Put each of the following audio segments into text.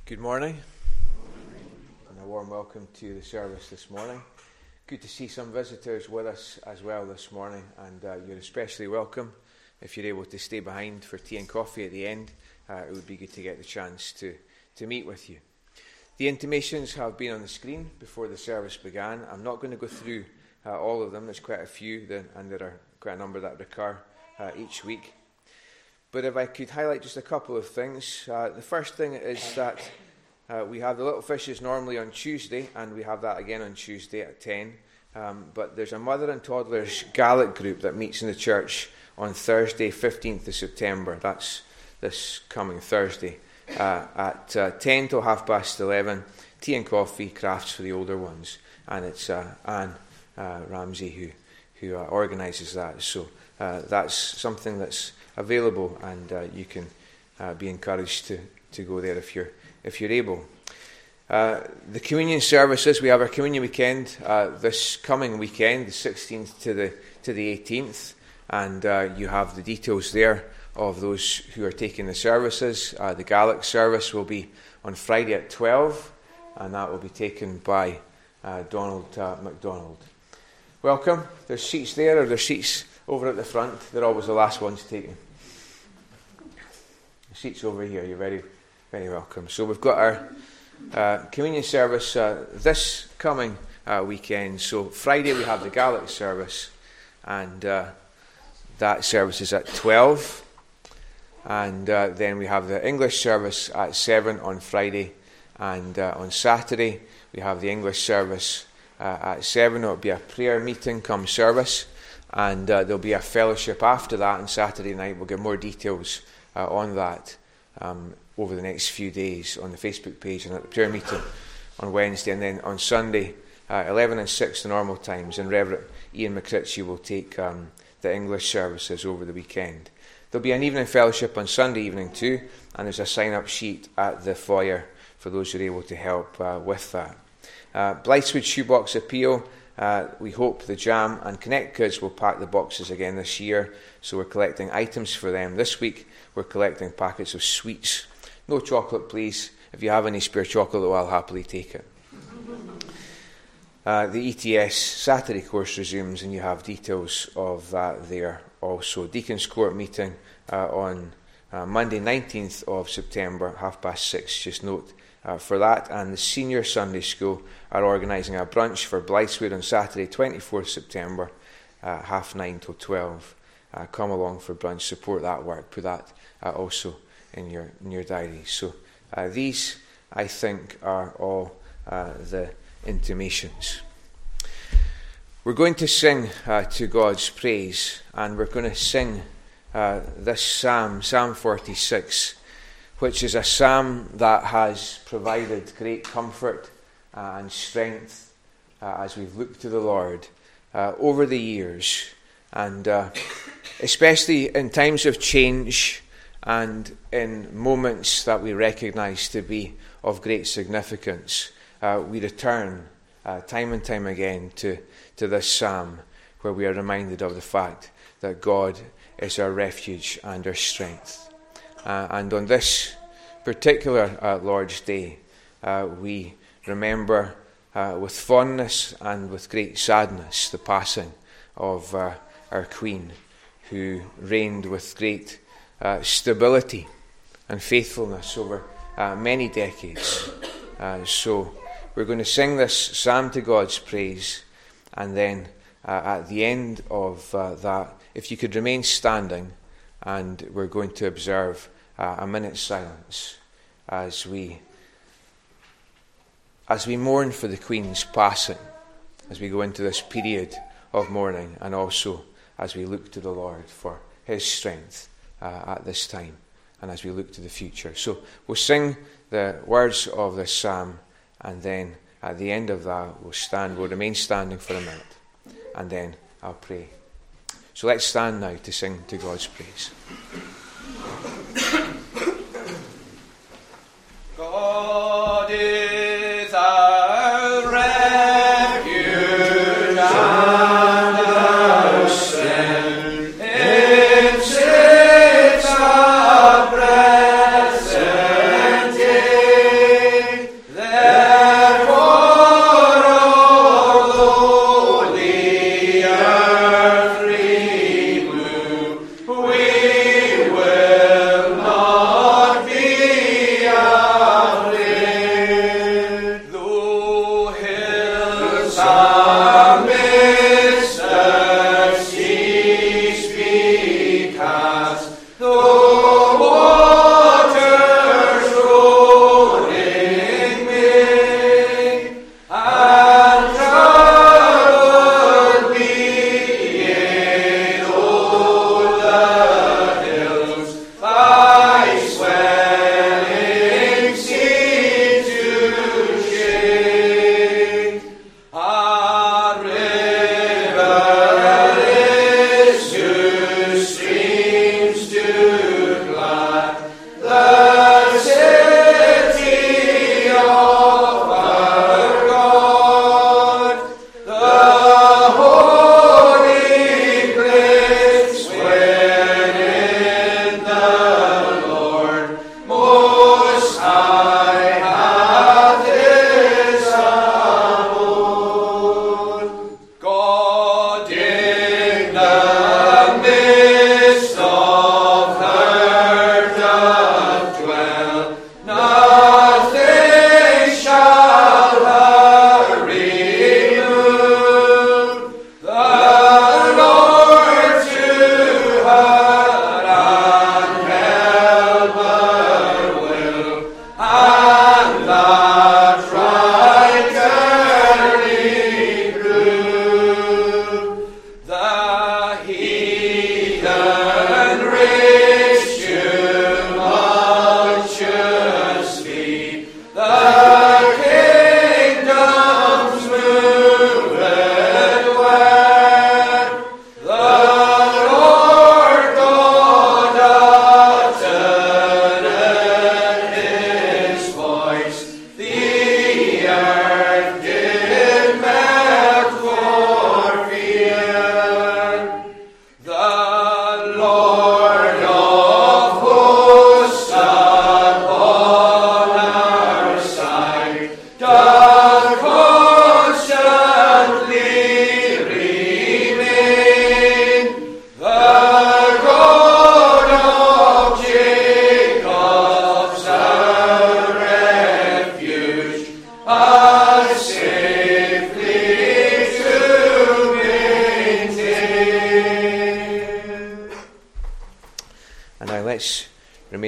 Good morning, and a warm welcome to the service this morning. Good to see some visitors with us as well this morning, and you're especially welcome if you're able to stay behind for tea and coffee at the end. It would be good to get the chance to meet with you. The intimations have been on the screen before the service began. I'm not going to go through all of them. There's quite a few, and there are quite a number that recur each week. But if I could highlight just a couple of things. The first thing is that we have the Little Fishes normally on Tuesday, and we have that again on Tuesday at 10. But there's a mother and toddlers Gaelic group that meets in the church on Thursday, 15th of September. That's this coming Thursday at 10 till 11:30. Tea and coffee, crafts for the older ones. And it's Anne Ramsey who organises that. So that's something that's available, and you can be encouraged to go there if you're able. The communion services, we have our communion weekend this coming weekend, the 16th to the 18th, and you have the details there of those who are taking the services. The Gaelic service will be on Friday at 12, and that will be taken by Donald MacDonald. Welcome. There's seats there, or there's seats over at the front. They're always the last ones taken. Seats over here. You're very, very welcome. So we've got our communion service this coming weekend. So Friday we have the Gaelic service, and that service is at 12. And then we have the English service at 7 on Friday, and on Saturday we have the English service at 7. It'll be a prayer meeting come service, and there'll be a fellowship after that on Saturday night. We'll give more details on that over the next few days on the Facebook page and at the prayer meeting on Wednesday. And then on Sunday, 11 and 6 the normal times, and Reverend Ian McCritchie will take the English services over the weekend. There'll be an evening fellowship on Sunday evening too, and there's a sign-up sheet at the foyer for those who are able to help with that. Blythswood Shoebox Appeal. We hope the Jam and Connect kids will pack the boxes again this year, so we're collecting items for them. This week we're collecting packets of sweets. No chocolate, please. If you have any spare chocolate, I'll happily take it. The ETS Saturday course resumes, and you have details of that there also. Deacon's Court meeting on Monday 19th of September, 6:30. Just note for that. And the Senior Sunday School are organising a brunch for Blythswood on Saturday 24th September, 9:30 till 12. Come along for brunch, support that work, put that also in your diary. So these, I think, are all the intimations. We're going to sing to God's praise, and we're going to sing this psalm, Psalm 46, which is a psalm that has provided great comfort and strength as we've looked to the Lord over the years, and especially in times of change and in moments that we recognise to be of great significance. We return time and time again to this psalm, where we are reminded of the fact that God is our refuge and our strength. And on this particular Lord's Day, we remember with fondness and with great sadness the passing of our Queen, who reigned with great stability and faithfulness over many decades. So we're going to sing this psalm to God's praise, and then at the end of that, if you could remain standing, and we're going to observe a minute's silence as we mourn for the Queen's passing, as we go into this period of mourning, and also as we look to the Lord for his strength at this time, and as we look to the future. So we'll sing the words of this psalm, and then at the end of that we'll remain standing for a minute, and then I'll pray. So let's stand now to sing to God's praise. God is our refuge and our strength in shapes of present day.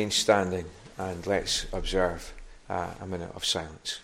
remain standing and let's observe a minute of silence.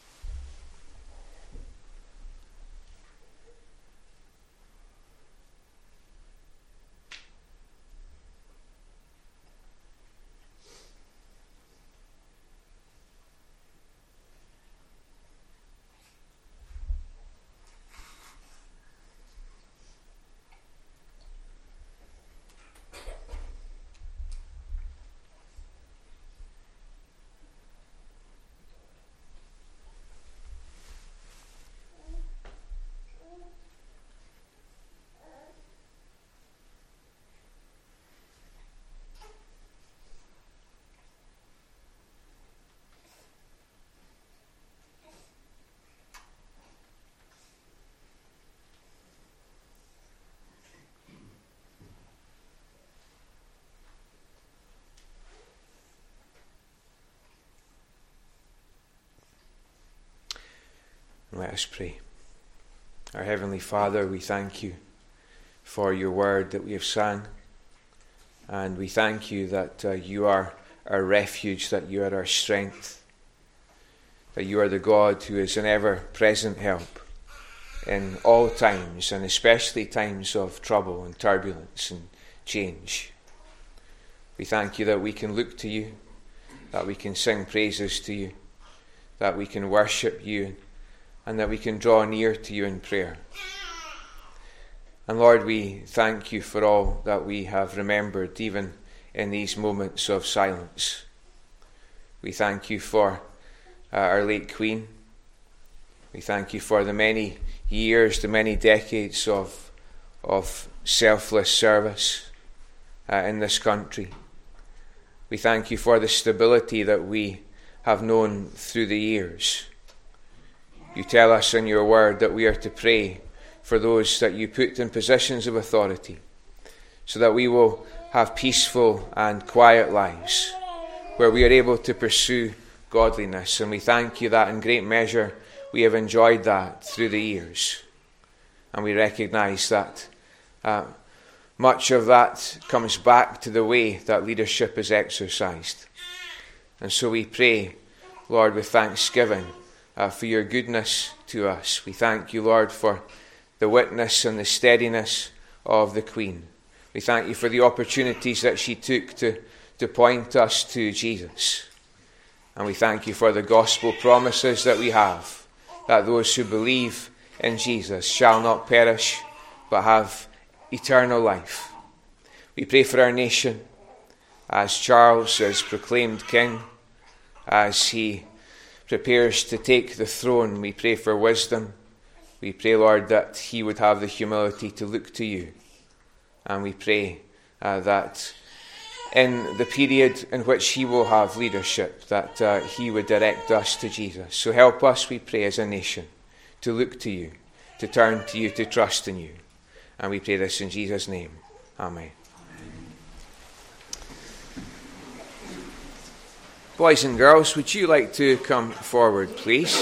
Let us pray. Our Heavenly Father, we thank you for your word that we have sang, and we thank you that you are our refuge, that you are our strength, that you are the God who is an ever-present help in all times, and especially times of trouble and turbulence and change. We thank you that we can look to you, that we can sing praises to you, that we can worship you, and that we can draw near to you in prayer. And Lord, we thank you for all that we have remembered, even in these moments of silence. We thank you for our late Queen. We thank you for the many years, the many decades of selfless service in this country. We thank you for the stability that we have known through the years. You tell us in your word that we are to pray for those that you put in positions of authority, so that we will have peaceful and quiet lives where we are able to pursue godliness. And we thank you that in great measure we have enjoyed that through the years. And we recognize that much of that comes back to the way that leadership is exercised. And so we pray, Lord, with thanksgiving for your goodness to us. We thank you, Lord, for the witness and the steadiness of the Queen. We thank you for the opportunities that she took to point us to Jesus. And we thank you for the gospel promises that we have, that those who believe in Jesus shall not perish, but have eternal life. We pray for our nation, as Charles is proclaimed king, as he prepares to take the throne. We pray for wisdom. We pray, Lord, that he would have the humility to look to you. And we pray that in the period in which he will have leadership, that he would direct us to Jesus. So help us, we pray, as a nation, to look to you, to turn to you, to trust in you. And we pray this in Jesus' name. Amen. Boys and girls, would you like to come forward, please?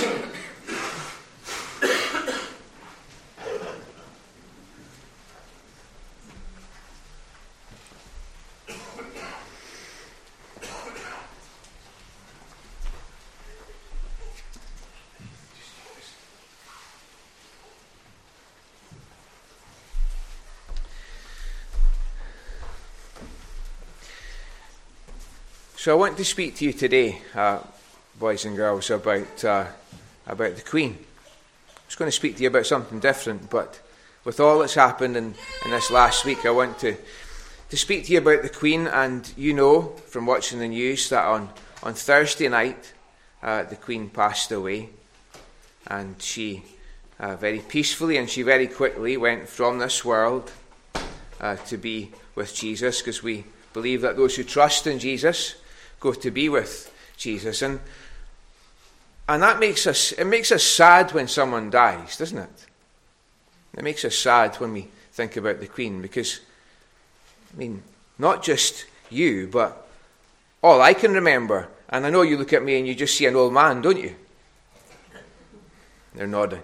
So I want to speak to you today, boys and girls, about the Queen. I was going to speak to you about something different, but with all that's happened in this last week, I want to speak to you about the Queen. And you know from watching the news that on Thursday night, the Queen passed away, and she very peacefully and she very quickly went from this world to be with Jesus, because we believe that those who trust in Jesus go to be with Jesus, and that makes us sad when someone dies, doesn't it? It makes us sad when we think about the Queen, because not just you, but all I can remember, and I know you look at me and you just see an old man, don't you? They're nodding.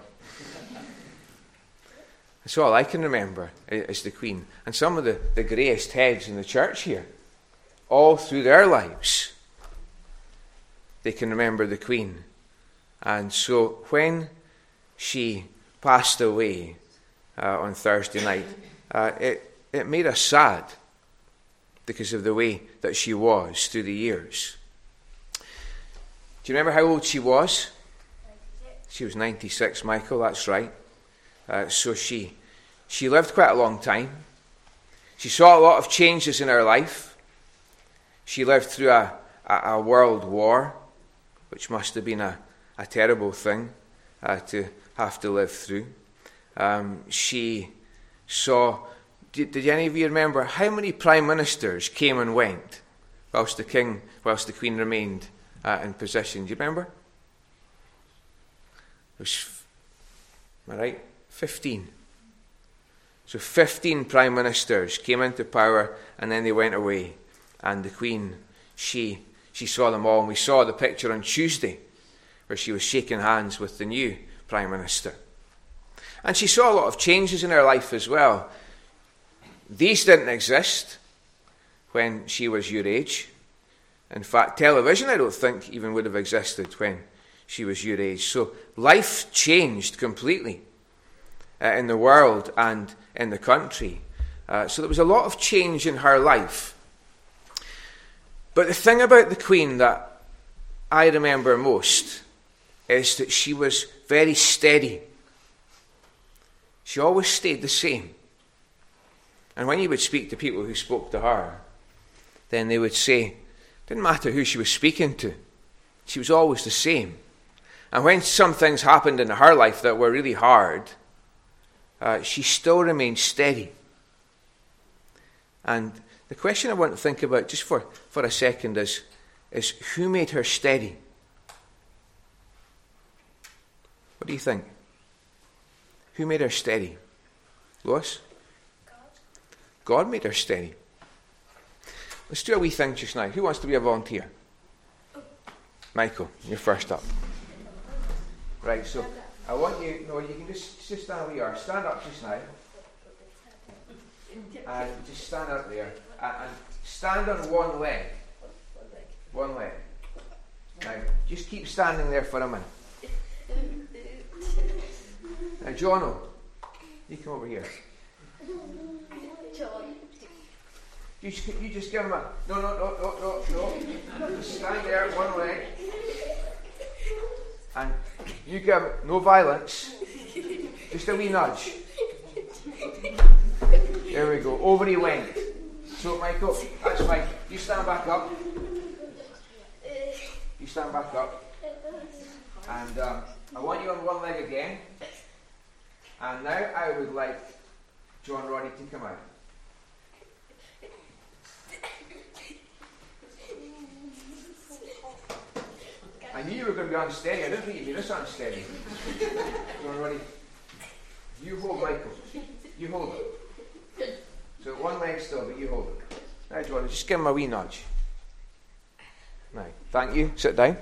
That's all I can remember is the Queen, and some of the greyest heads in the church here. all through their lives, they can remember the Queen. And so when she passed away on Thursday night, it made us sad because of the way that she was through the years. Do you remember how old she was? 96. She was 96, Michael, that's right. So she lived quite a long time. She saw a lot of changes in her life. She lived through a world war, which must have been a terrible thing to have to live through. She saw, did any of you remember how many prime ministers came and went whilst the Queen remained in position? Do you remember? It was, am I right? 15. So 15 prime ministers came into power and then they went away. And the Queen, she saw them all. And we saw the picture on Tuesday where she was shaking hands with the new prime minister. And she saw a lot of changes in her life as well. These didn't exist when she was your age. In fact, television, I don't think, even would have existed when she was your age. So life changed completely in the world and in the country. So there was a lot of change in her life. But the thing about the Queen that I remember most is that she was very steady. She always stayed the same. And when you would speak to people who spoke to her, then they would say, it didn't matter who she was speaking to, she was always the same. And when some things happened in her life that were really hard, she still remained steady. And the question I want to think about just for a second is who made her steady? What do you think? Who made her steady? Lois? God made her steady. Let's do a wee thing just now. Who wants to be a volunteer? Michael, you're first up. Right, so I want you, no, you can just stand where you are. Stand up just now. And just stand up there. And stand on one leg. One leg. Now, just keep standing there for a minute. Now, Jono, you come over here. You just give him a... No. Just stand there, one leg. And you give no violence. Just a wee nudge. There we go. Over he went. So, Michael, that's fine. You stand back up. You stand back up. And I want you on one leg again. And now I would like John Roddy to come out. I knew you were going to be unsteady. I didn't think you'd be this unsteady. John Roddy, you hold Michael. You hold him. So one leg still, but you hold it. Now, John, just give him a wee nudge. Now, thank you. Sit down.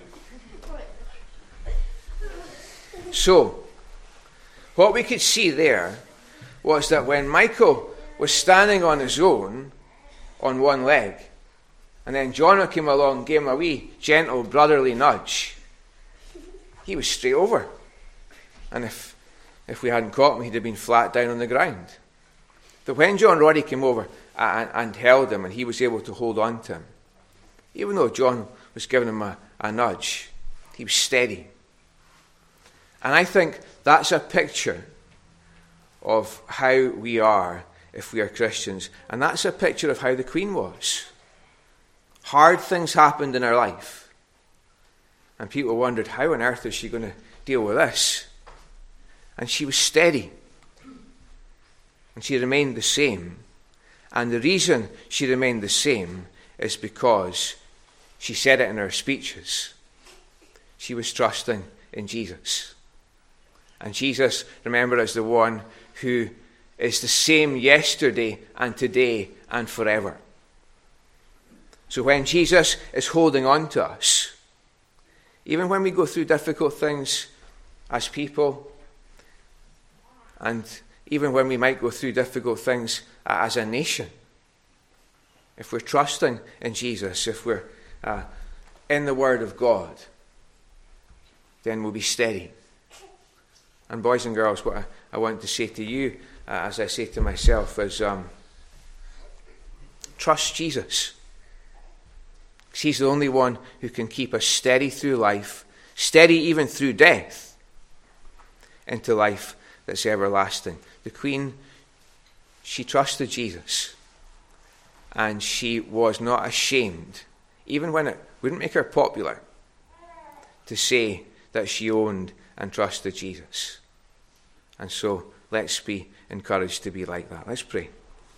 So, what we could see there was that when Michael was standing on his own on one leg, and then John came along and gave him a wee gentle brotherly nudge, he was straight over. And if we hadn't caught him, he'd have been flat down on the ground. But when John Roddy came over and held him, and he was able to hold on to him, even though John was giving him a nudge, he was steady. And I think that's a picture of how we are if we are Christians. And that's a picture of how the Queen was. Hard things happened in her life. And people wondered, how on earth is she going to deal with this? And she was steady. And she remained the same. And the reason she remained the same is because she said it in her speeches. She was trusting in Jesus. And Jesus, remember, is the one who is the same yesterday and today and forever. So when Jesus is holding on to us, even when we go through difficult things as people, and even when we might go through difficult things as a nation, if we're trusting in Jesus, if we're in the Word of God, then we'll be steady. And boys and girls, what I want to say to you, as I say to myself, is trust Jesus. Because he's the only one who can keep us steady through life, steady even through death, into life that's everlasting. The Queen, she trusted Jesus. And she was not ashamed, even when it wouldn't make her popular, to say that she owned and trusted Jesus. And so let's be encouraged to be like that. Let's pray.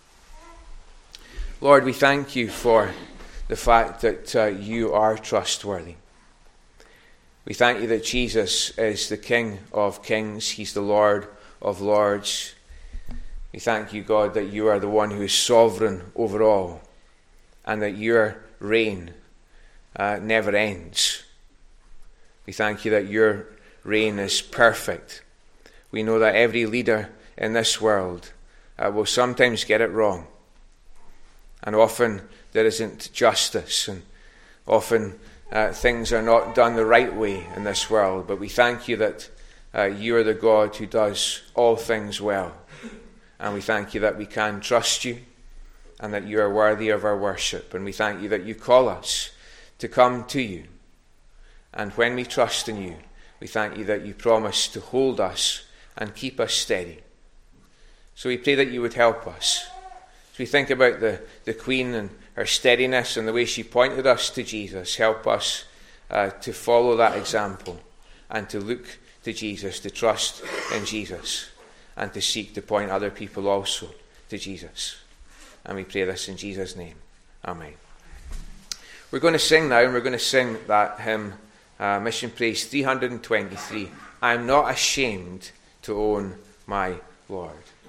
Lord, we thank you for the fact that you are trustworthy. We thank you that Jesus is the King of kings. He's the Lord of lords. We thank you, God, that you are the one who is sovereign over all, and that your reign never ends. We thank you that your reign is perfect. We know that every leader in this world will sometimes get it wrong. And often there isn't justice, and often things are not done the right way in this world. But we thank you that you are the God who does all things well. And we thank you that we can trust you, and that you are worthy of our worship. And we thank you that you call us to come to you. And when we trust in you, we thank you that you promise to hold us and keep us steady. So we pray that you would help us. As we think about the Queen and her steadiness and the way she pointed us to Jesus, help us to follow that example and to look to Jesus, to trust in Jesus, and to seek to point other people also to Jesus. And we pray this in Jesus' name. Amen. We're going to sing now, and we're going to sing that hymn, Mission Praise 323, I'm not ashamed to own my Lord.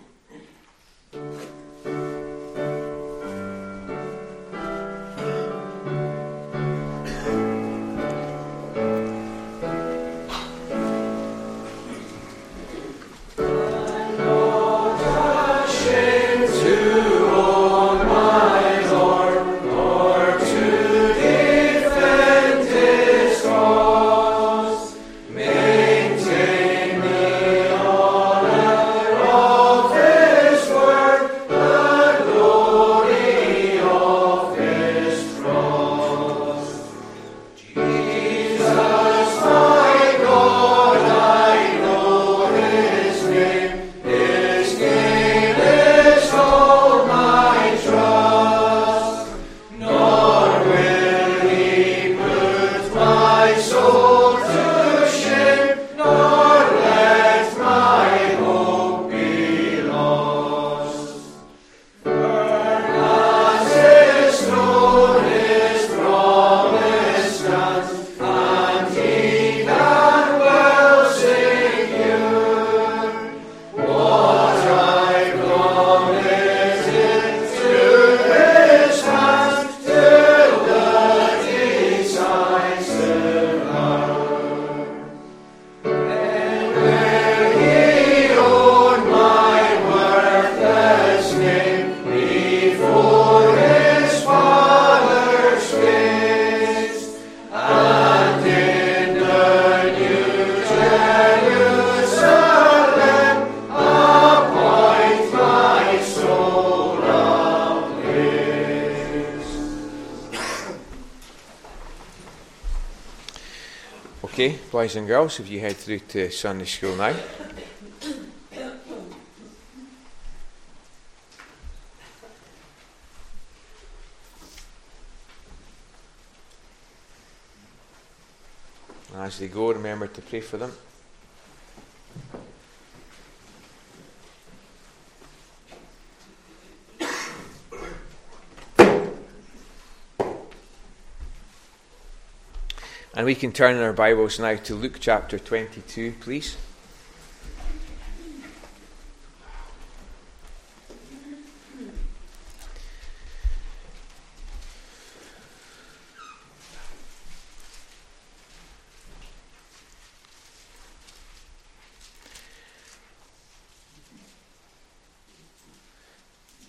Okay, boys and girls, if you head through to Sunday school now. As they go, remember to pray for them. And we can turn in our Bibles now to Luke chapter 22, please.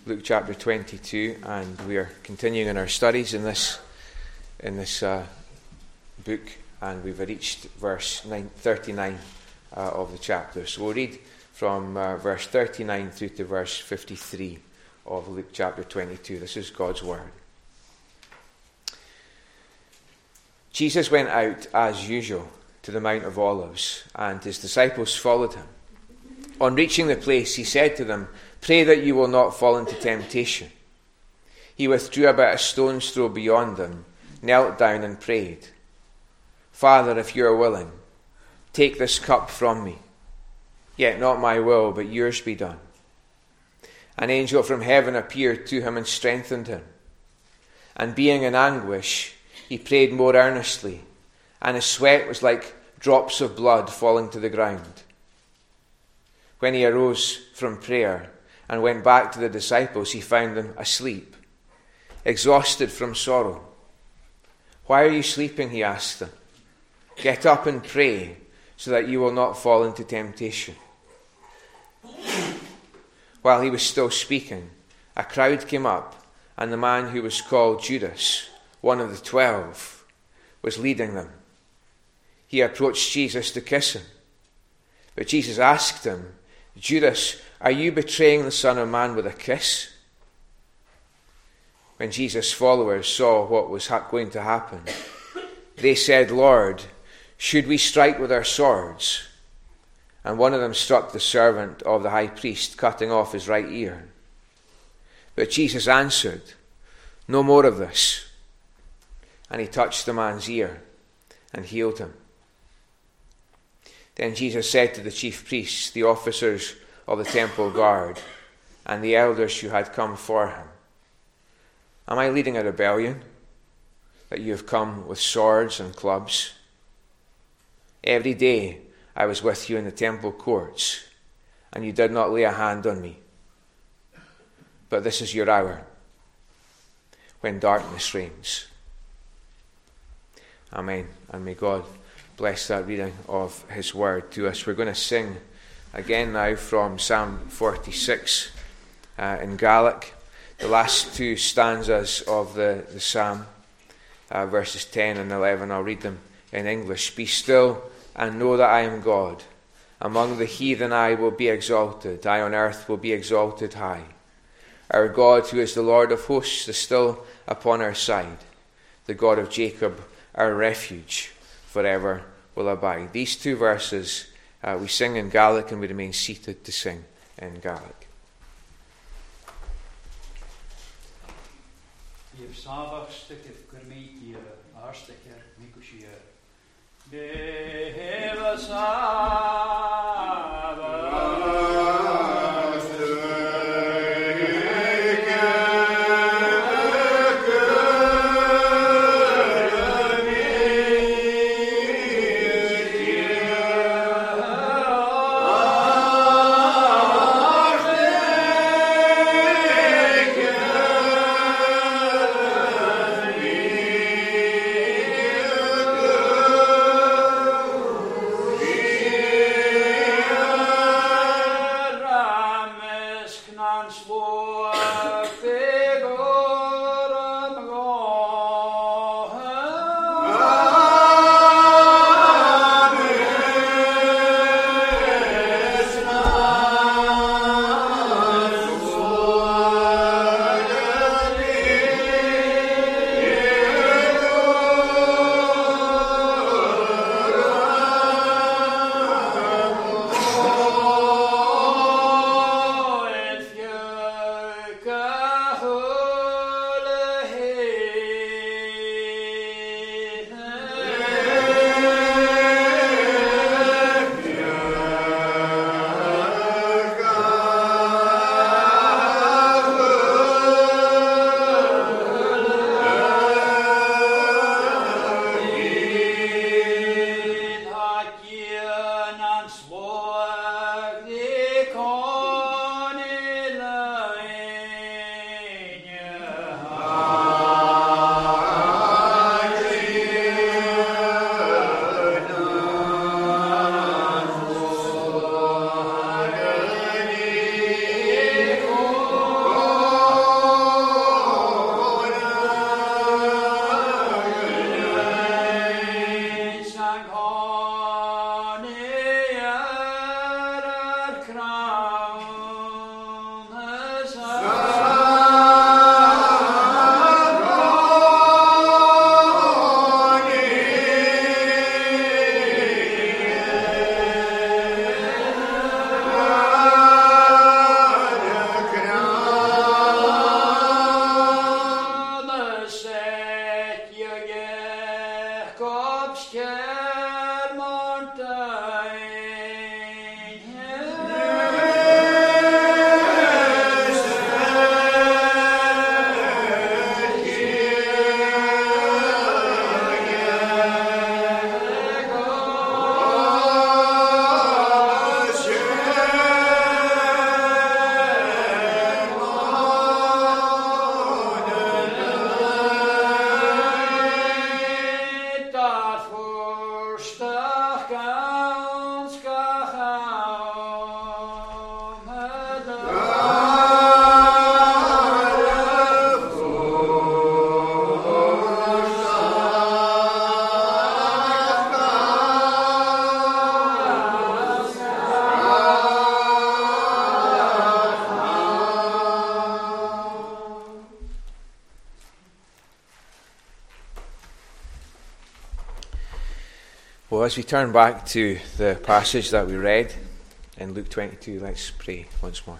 Luke chapter 22, and we are continuing in our studies in this book, and we've reached verse 39 of the chapter. So we'll read from verse 39 through to verse 53 of Luke chapter 22. This is God's word. Jesus went out as usual to the Mount of Olives, and his disciples followed him. On reaching the place, he said to them, "Pray that you will not fall into temptation." He withdrew about a stone's throw beyond them, knelt down and prayed, "Father, if you are willing, take this cup from me. Yet not my will, but yours be done." An angel from heaven appeared to him and strengthened him. And being in anguish, he prayed more earnestly, and his sweat was like drops of blood falling to the ground. When he arose from prayer and went back to the disciples, he found them asleep, exhausted from sorrow. "Why are you sleeping?" he asked them. "Get up and pray, so that you will not fall into temptation." While he was still speaking, a crowd came up, and the man who was called Judas, one of the 12, was leading them. He approached Jesus to kiss him. But Jesus asked him, "Judas, are you betraying the Son of Man with a kiss?" When Jesus' followers saw what was going to happen, they said, "Lord, should we strike with our swords?" And one of them struck the servant of the high priest, cutting off his right ear. But Jesus answered, "No more of this." And he touched the man's ear and healed him. Then Jesus said to the chief priests, the officers of the temple guard, and the elders who had come for him, "Am I leading a rebellion, that you have come with swords and clubs? Every day I was with you in the temple courts, and you did not lay a hand on me. But this is your hour, when darkness reigns." Amen. And may God bless that reading of his word to us. We're going to sing again now from Psalm 46 in Gaelic. The last two stanzas of the psalm, verses 10 and 11. I'll read them in English. "Be still and know that I am God. Among the heathen I will be exalted. I on earth will be exalted high. Our God, who is the Lord of hosts, is still upon our side. The God of Jacob, our refuge, forever will abide." These two verses we sing in Gaelic, and we remain seated to sing in Gaelic. Ihr Sabachstücke vermeid ihr Arstecker Mikushia. Deva Yeah. Well, as we turn back to the passage that we read in Luke 22, let's pray once more.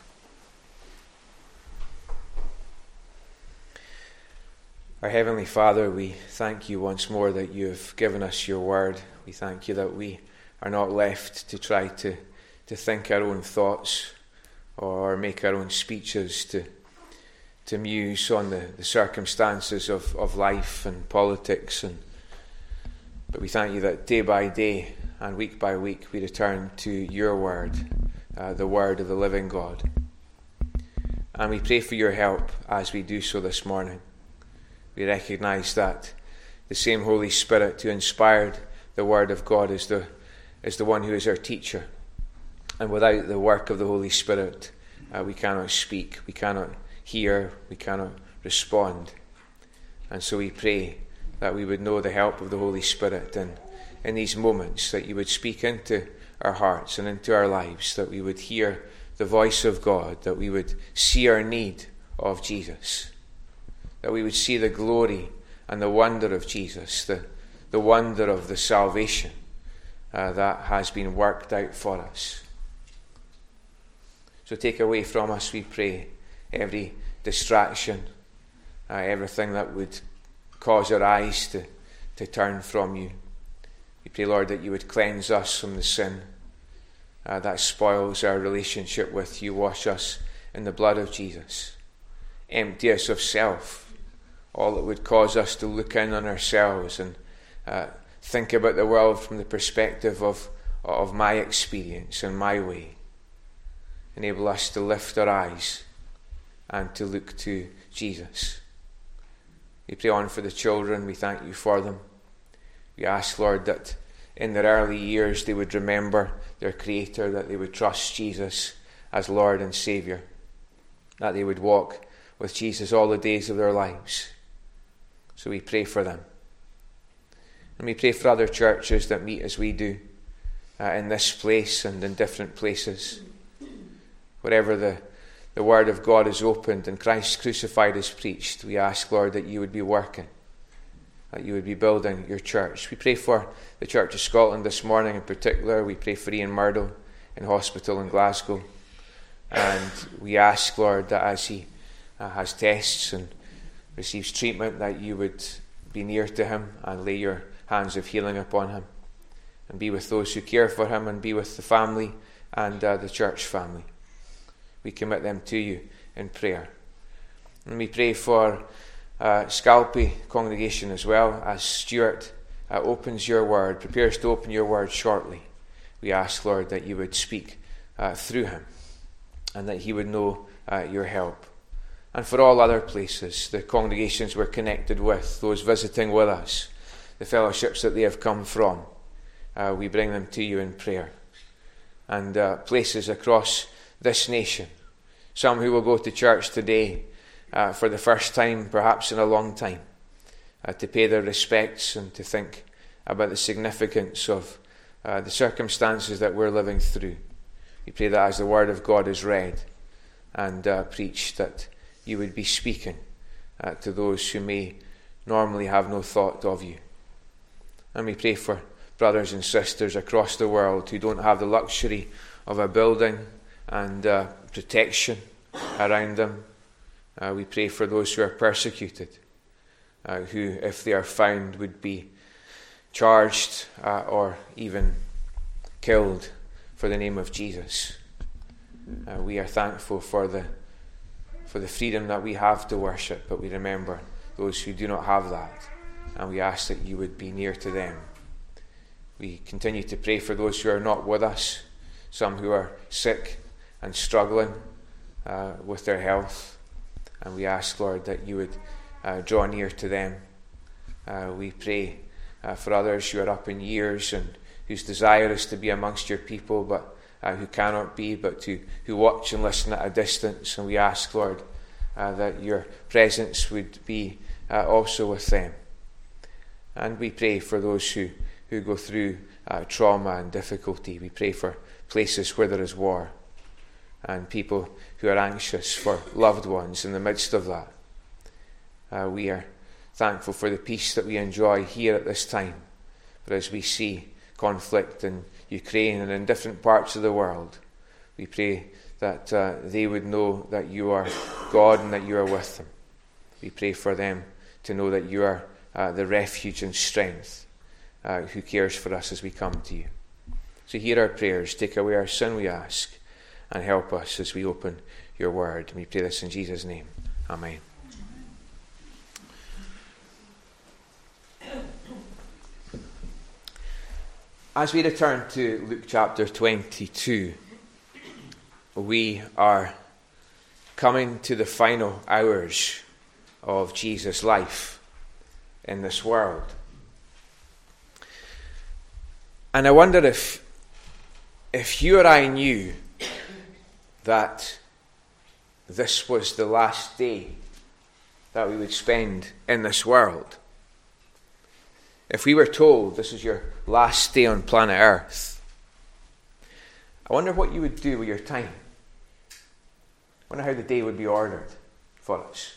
Our Heavenly Father, we thank you once more that you have given us your word. We thank you that we are not left to try to think our own thoughts or make our own speeches, to muse on the circumstances of life and politics. But we thank you that day by day and week by week we return to your word, the word of the living God. And we pray for your help as we do so this morning. We recognise that the same Holy Spirit who inspired the word of God is the one who is our teacher. And without the work of the Holy Spirit, we cannot speak, we cannot hear, we cannot respond. And so we pray that we would know the help of the Holy Spirit in these moments, that you would speak into our hearts and into our lives, that we would hear the voice of God, that we would see our need of Jesus, that we would see the glory and the wonder of Jesus, the wonder of the salvation that has been worked out for us. So take away from us, we pray, every distraction, everything that would cause our eyes to turn from you. We pray, Lord, that you would cleanse us from the sin that spoils our relationship with you. Wash us in the blood of Jesus. Empty us of self, all that would cause us to look in on ourselves and think about the world from the perspective of my experience and my way. Enable us to lift our eyes and to look to Jesus. We pray on for the children. We thank you for them. We ask, Lord, that in their early years they would remember their Creator, that they would trust Jesus as Lord and Saviour, that they would walk with Jesus all the days of their lives. So we pray for them. And we pray for other churches that meet as we do in this place and in different places. Wherever the word of God is opened and Christ crucified is preached, we ask, Lord, that you would be working, that you would be building your church. We pray for the Church of Scotland this morning in particular. We pray for Ian Murdo in hospital in Glasgow. And we ask, Lord, that as he has tests and receives treatment, that you would be near to him and lay your hands of healing upon him, and be with those who care for him, and be with the family and the church family. We commit them to you in prayer. And we pray for Scalpy congregation as well, as Stuart opens your word, prepares to open your word shortly. We ask, Lord, that you would speak through him, and that he would know your help. And for all other places, the congregations we're connected with, those visiting with us, the fellowships that they have come from, we bring them to you in prayer. And places across this nation, some who will go to church today for the first time, perhaps in a long time, to pay their respects and to think about the significance of the circumstances that we're living through. We pray that as the word of God is read and preached, that you would be speaking to those who may normally have no thought of you. And we pray for brothers and sisters across the world who don't have the luxury of a building and protection around them. We pray for those who are persecuted, who, if they are found, would be charged or even killed for the name of Jesus. We are thankful for the freedom that we have to worship, but we remember those who do not have that, and we ask that you would be near to them. We continue to pray for those who are not with us, some who are sick and struggling with their health, and we ask, Lord, that you would draw near to them. We pray for others who are up in years and whose desire is to be amongst your people, but who cannot be, but who watch and listen at a distance. And we ask, Lord, that your presence would be also with them. And we pray for those who go through trauma and difficulty. We pray for places where there is war and people who are anxious for loved ones in the midst of that. We are thankful for the peace that we enjoy here at this time. But as we see conflict in Ukraine and in different parts of the world, we pray that they would know that you are God and that you are with them. We pray for them to know that you are the refuge and strength who cares for us as we come to you. So hear our prayers, take away our sin, we ask, and help us as we open your word. We pray this in Jesus' name. Amen. As we return to Luke chapter 22, we are coming to the final hours of Jesus' life in this world. And I wonder if you or I knew that this was the last day that we would spend in this world. If we were told this is your last day on planet Earth, I wonder what you would do with your time. I wonder how the day would be ordered for us.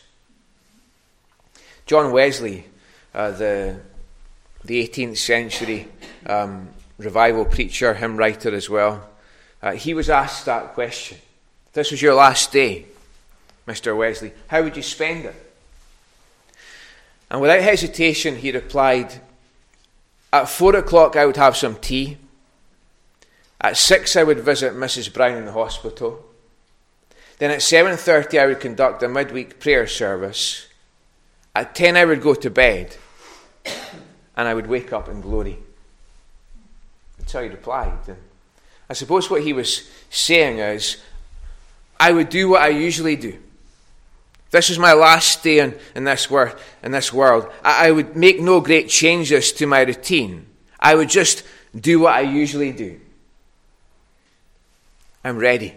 John Wesley, the 18th century revival preacher, hymn writer as well, he was asked that question. If this was your last day, Mr. Wesley, how would you spend it? And without hesitation, he replied, at 4 o'clock I would have some tea. At 6 I would visit Mrs. Brown in the hospital. Then at 7:30 I would conduct a midweek prayer service. At 10 I would go to bed. And I would wake up in glory. That's how he replied. And I suppose what he was saying is, I would do what I usually do. This is my last day in this world. I would make no great changes to my routine. I would just do what I usually do. I'm ready.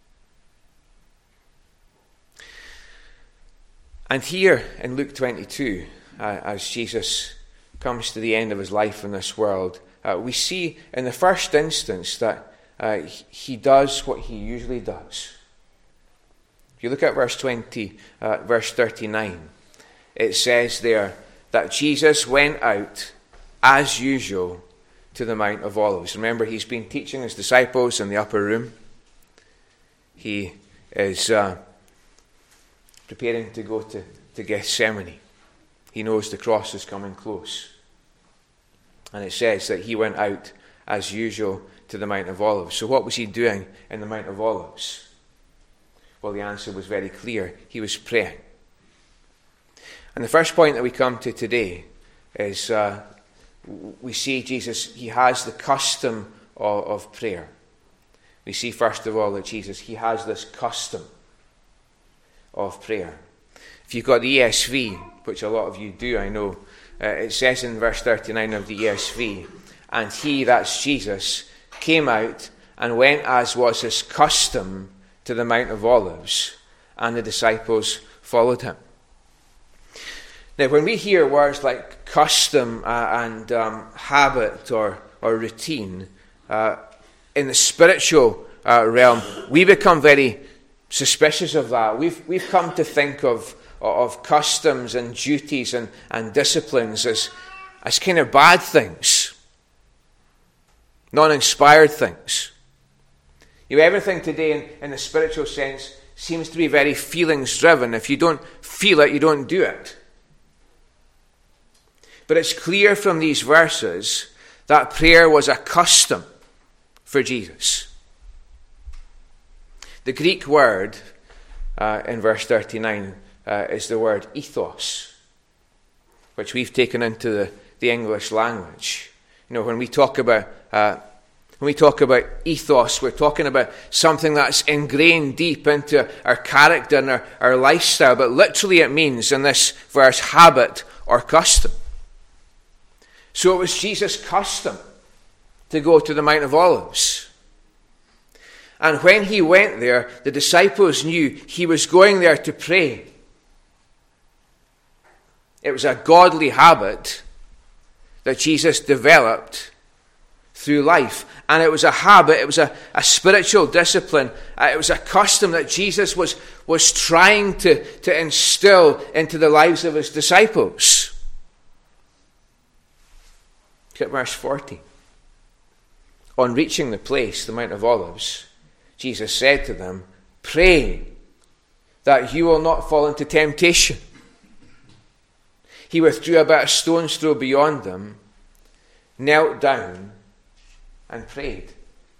And here in Luke 22, as Jesus comes to the end of his life in this world, we see in the first instance that he does what he usually does. If you look at verse 39, it says there that Jesus went out as usual to the Mount of Olives. Remember, he's been teaching his disciples in the upper room. He is preparing to go to Gethsemane. He knows the cross is coming close. And it says that he went out as usual to the Mount of Olives. So what was he doing in the Mount of Olives? Well, the answer was very clear. He was praying. And the first point that we come to today is we see Jesus, he has the custom of prayer. We see first of all that Jesus, he has this custom of prayer. If you've got the ESV, which a lot of you do, I know, it says in verse 39 of the ESV, and he, that's Jesus, came out and went as was his custom to the Mount of Olives, and the disciples followed him. Now, when we hear words like custom and habit or routine, in the spiritual realm, we become very suspicious of that. We've come to think of customs and duties and disciplines as kind of bad things, non-inspired things. Everything today in the spiritual sense seems to be very feelings driven. If you don't feel it, you don't do it. But it's clear from these verses that prayer was a custom for Jesus. The Greek word in verse 39 is the word ethos, which we've taken into the English language. You know, when we talk about ethos, we're talking about something that's ingrained deep into our character and our lifestyle. But literally it means, in this verse, habit or custom. So it was Jesus' custom to go to the Mount of Olives. And when he went there, the disciples knew he was going there to pray. It was a godly habit that Jesus developed through life. And it was a habit, it was a spiritual discipline, it was a custom that Jesus was trying to instill into the lives of his disciples. Look at verse 40. On reaching the place, the Mount of Olives, Jesus said to them, "Pray that you will not fall into temptation." He withdrew about a stone's throw beyond them, knelt down, and prayed.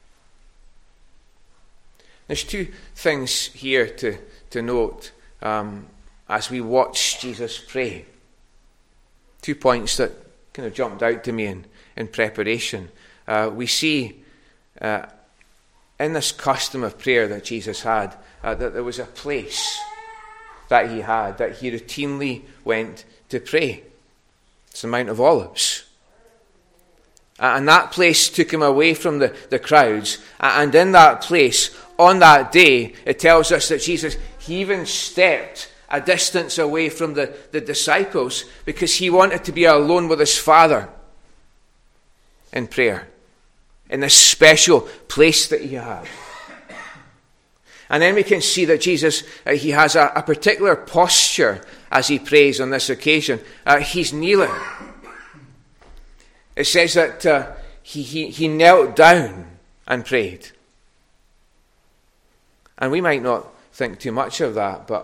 There's two things here to note as we watch Jesus pray. 2 points that kind of jumped out to me in preparation. We see in this custom of prayer that Jesus had, that there was a place that he had, that he routinely went to pray. It's the Mount of Olives. And that place took him away from the crowds. And in that place, on that day, it tells us that Jesus, he even stepped a distance away from the disciples because he wanted to be alone with his Father in prayer, in this special place that he had. And then we can see that Jesus, he has a particular posture as he prays on this occasion. He's kneeling. It says that he knelt down and prayed. And we might not think too much of that, but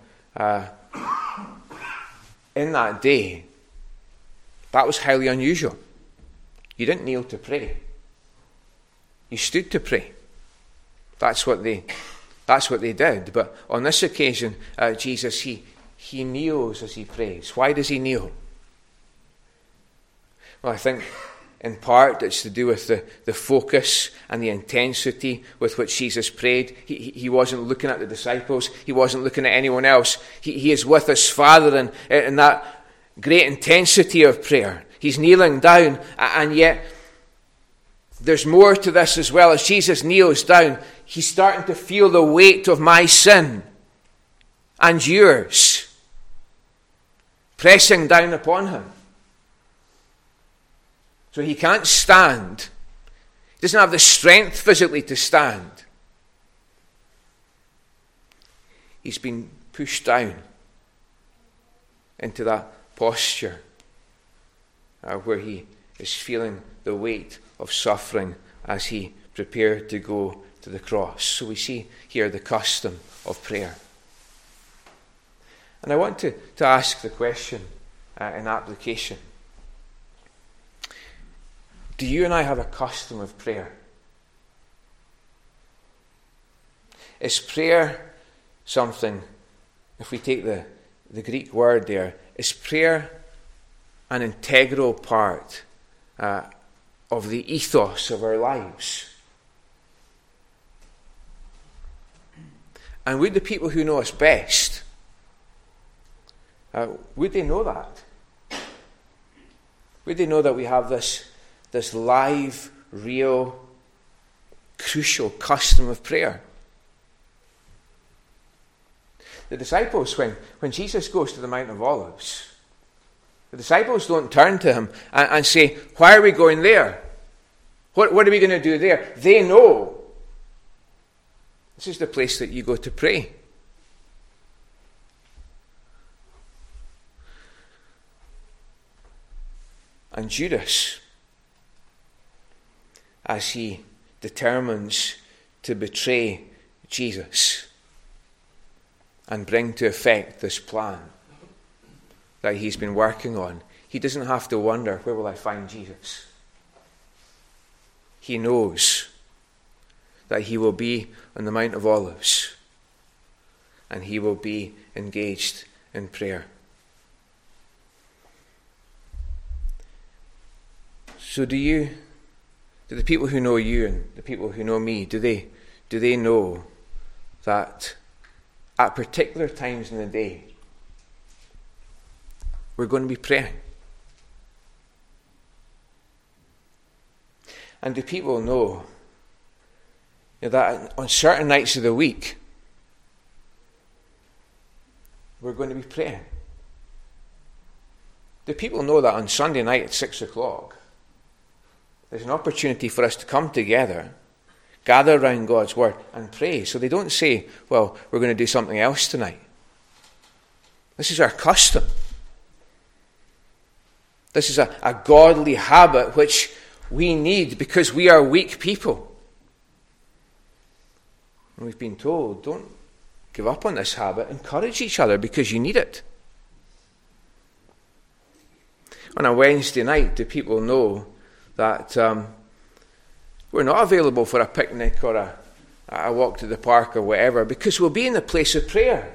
in that day, that was highly unusual. You didn't kneel to pray. You stood to pray. That's what they did. But on this occasion, Jesus, he kneels as he prays. Why does he kneel? Well, I think in part it's to do with the focus and the intensity with which Jesus prayed. He wasn't looking at the disciples. He wasn't looking at anyone else. He is with his Father in that great intensity of prayer. He's kneeling down, and yet there's more to this as well. As Jesus kneels down, he's starting to feel the weight of my sin and yours pressing down upon him. So he can't stand. He doesn't have the strength physically to stand. He's been pushed down into that posture where he is feeling the weight of suffering as he prepared to go to the cross. So we see here the custom of prayer. And I want to ask the question in application. Do you and I have a custom of prayer? Is prayer something, if we take the Greek word there, is prayer an integral part of the ethos of our lives? And would the people who know us best, would they know that? Would they know that we have this live, real, crucial custom of prayer? The disciples, when Jesus goes to the Mount of Olives, the disciples don't turn to him and say, "Why are we going there? What are we going to do there?" They know this is the place that you go to pray. And Judas, as he determines to betray Jesus and bring to effect this plan that he's been working on, he doesn't have to wonder, where will I find Jesus? He knows that he will be on the Mount of Olives and he will be engaged in prayer. So do the people who know you and the people who know me, do they know that at particular times in the day we're going to be praying? And do people know that on certain nights of the week we're going to be praying? Do people know that on Sunday night at 6 o'clock there's an opportunity for us to come together, gather around God's Word and pray? So they don't say, well, we're going to do something else tonight. This is our custom. This is a godly habit which we need because we are weak people. And we've been told, don't give up on this habit. Encourage each other because you need it. On a Wednesday night, do people know that we're not available for a picnic or a walk to the park or whatever, because we'll be in the place of prayer?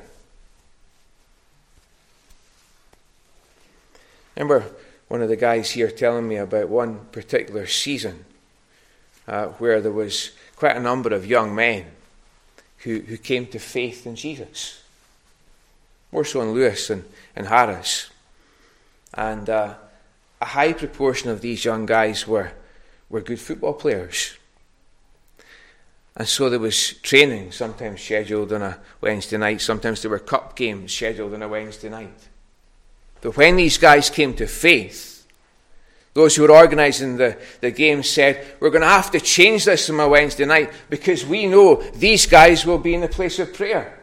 Remember one of the guys here telling me about one particular season where there was quite a number of young men who came to faith in Jesus. More so in Lewis and Harris. And a high proportion of these young guys were good football players. And so there was training sometimes scheduled on a Wednesday night. Sometimes there were cup games scheduled on a Wednesday night. But when these guys came to faith, those who were organising the game said, we're going to have to change this on a Wednesday night because we know these guys will be in the place of prayer.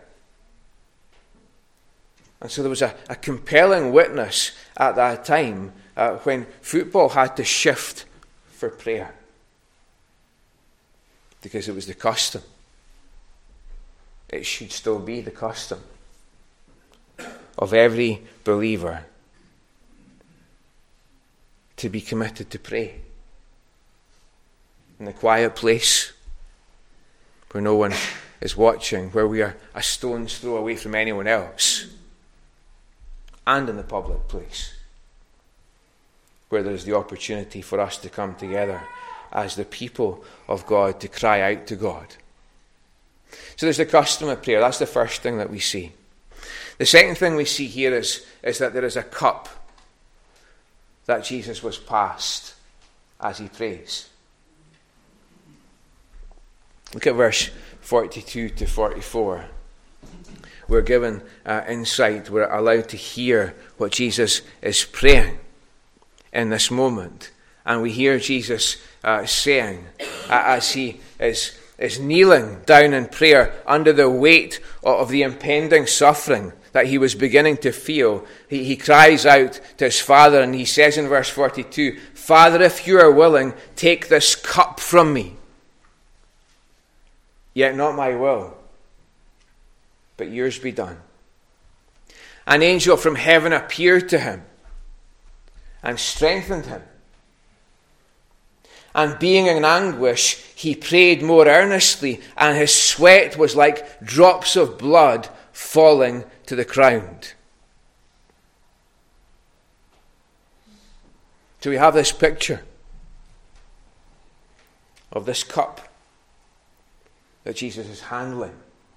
And so there was a compelling witness at that time when football had to shift for prayer, because it was the custom. It should still be the custom of every believer to be committed to pray in the quiet place where no one is watching, where we are a stone's throw away from anyone else, and in the public place where there is the opportunity for us to come together as the people of God to cry out to God. So there's the custom of prayer. That's the first thing that we see. The second thing we see here is that there is a cup that Jesus was passed as he prays. Look at verse 42 to 44. We're given insight. We're allowed to hear what Jesus is praying in this moment. And we hear Jesus saying, as he is kneeling down in prayer under the weight of the impending suffering that he was beginning to feel, he cries out to his Father, and he says in verse 42, Father, if you are willing, take this cup from me. Yet not my will, but yours be done. An angel from heaven appeared to him and strengthened him. And being in anguish, he prayed more earnestly, and his sweat was like drops of blood falling to the ground. So we have this picture of this cup that Jesus is handling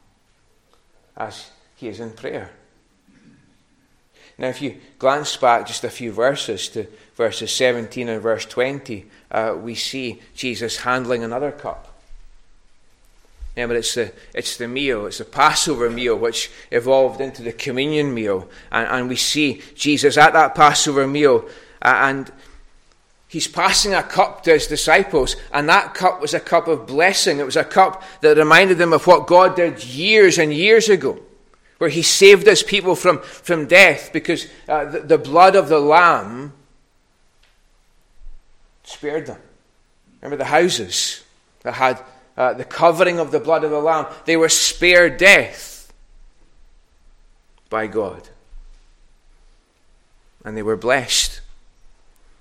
as he is in prayer. Now, if you glance back just a few verses to verses 17 and verse 20, we see Jesus handling another cup. Remember, it's the meal, it's the Passover meal, which evolved into the communion meal. And we see Jesus at that Passover meal, and he's passing a cup to his disciples, and that cup was a cup of blessing. It was a cup that reminded them of what God did years and years ago, where he saved his people from death, because the blood of the Lamb spared them. Remember the houses that had the covering of the blood of the Lamb? They were spared death by God. And they were blessed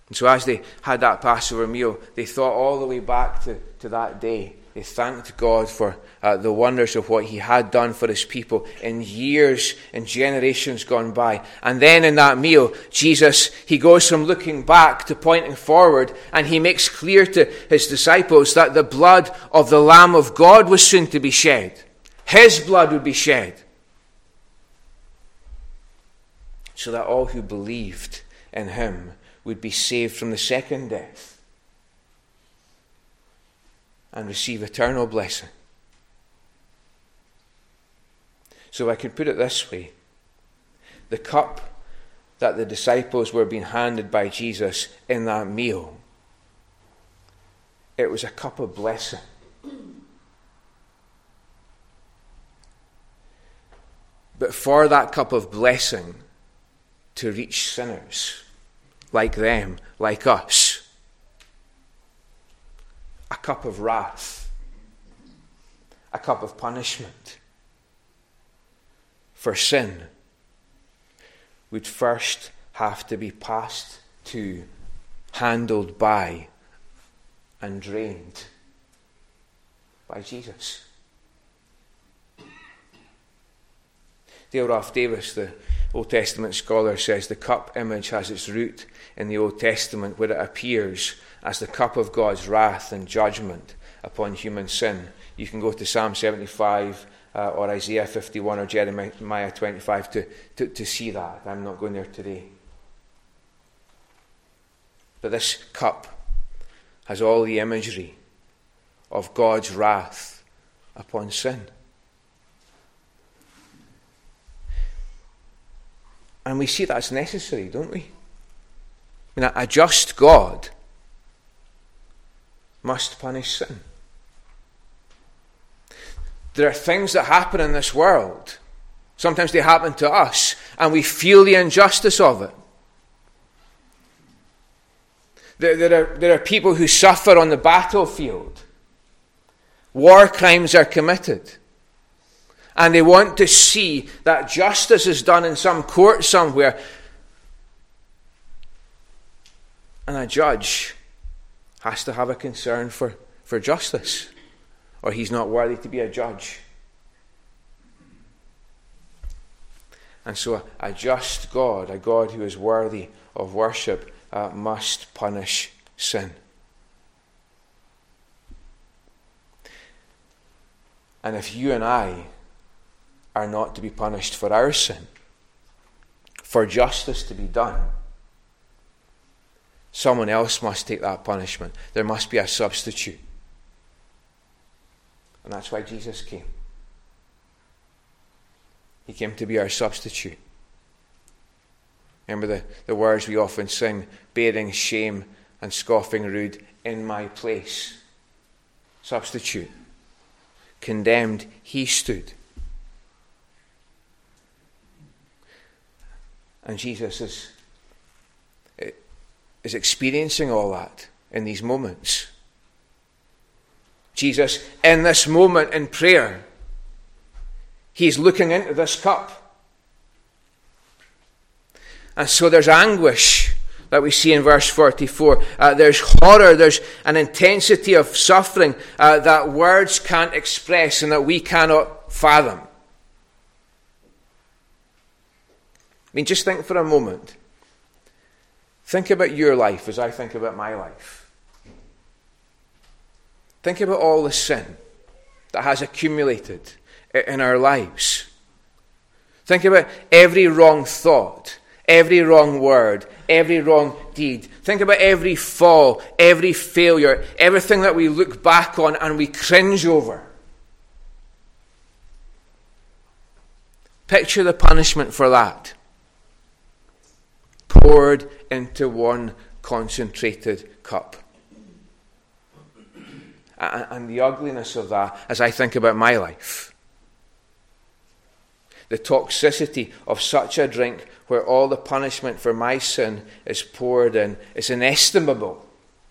And so as they had that Passover meal, they thought all the way back to that day. They thanked God for the wonders of what he had done for his people in years and generations gone by. And then in that meal, Jesus, he goes from looking back to pointing forward, and he makes clear to his disciples that the blood of the Lamb of God was soon to be shed. His blood would be shed, so that all who believed in him would be saved from the second death and receive eternal blessing. So I could put it this way. The cup that the disciples were being handed by Jesus in that meal, it was a cup of blessing. But for that cup of blessing to reach sinners like them, like us, a cup of wrath, a cup of punishment for sin would first have to be passed to, handled by, and drained by Jesus. Dale Ralph Davis, the Old Testament scholar, says the cup image has its root in the Old Testament, where it appears as the cup of God's wrath and judgment upon human sin. You can go to Psalm 75 or Isaiah 51 or Jeremiah 25 to see that. I'm not going there today. But this cup has all the imagery of God's wrath upon sin. And we see that's necessary, don't we? I mean, a just God must punish sin. There are things that happen in this world. Sometimes they happen to us, and we feel the injustice of it. There are people who suffer on the battlefield. War crimes are committed. And they want to see that justice is done in some court somewhere. And a judge has to have a concern for justice, or he's not worthy to be a judge. And so a just God, a God who is worthy of worship, must punish sin. And if you and I are not to be punished for our sin, for justice to be done, someone else must take that punishment. There must be a substitute. And that's why Jesus came. He came to be our substitute. Remember the words we often sing, bearing shame and scoffing rude in my place. Substitute. Condemned, he stood. And Jesus is experiencing all that in these moments. Jesus, in this moment in prayer, he's looking into this cup. And so there's anguish that we see in verse 44. There's horror, there's an intensity of suffering that words can't express and that we cannot fathom. I mean, just think for a moment. Think about your life as I think about my life. Think about all the sin that has accumulated in our lives. Think about every wrong thought, every wrong word, every wrong deed. Think about every fall, every failure, everything that we look back on and we cringe over. Picture the punishment for that. Poured into one concentrated cup. And the ugliness of that as I think about my life. The toxicity of such a drink where all the punishment for my sin is poured in is inestimable.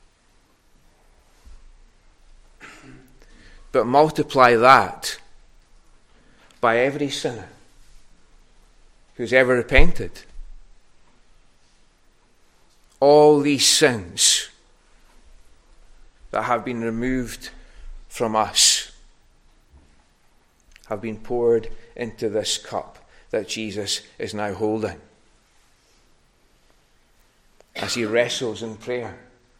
But multiply that by every sinner who's ever repented. all these sins that have been removed from us have been poured into this cup that Jesus is now holding as he wrestles in prayer.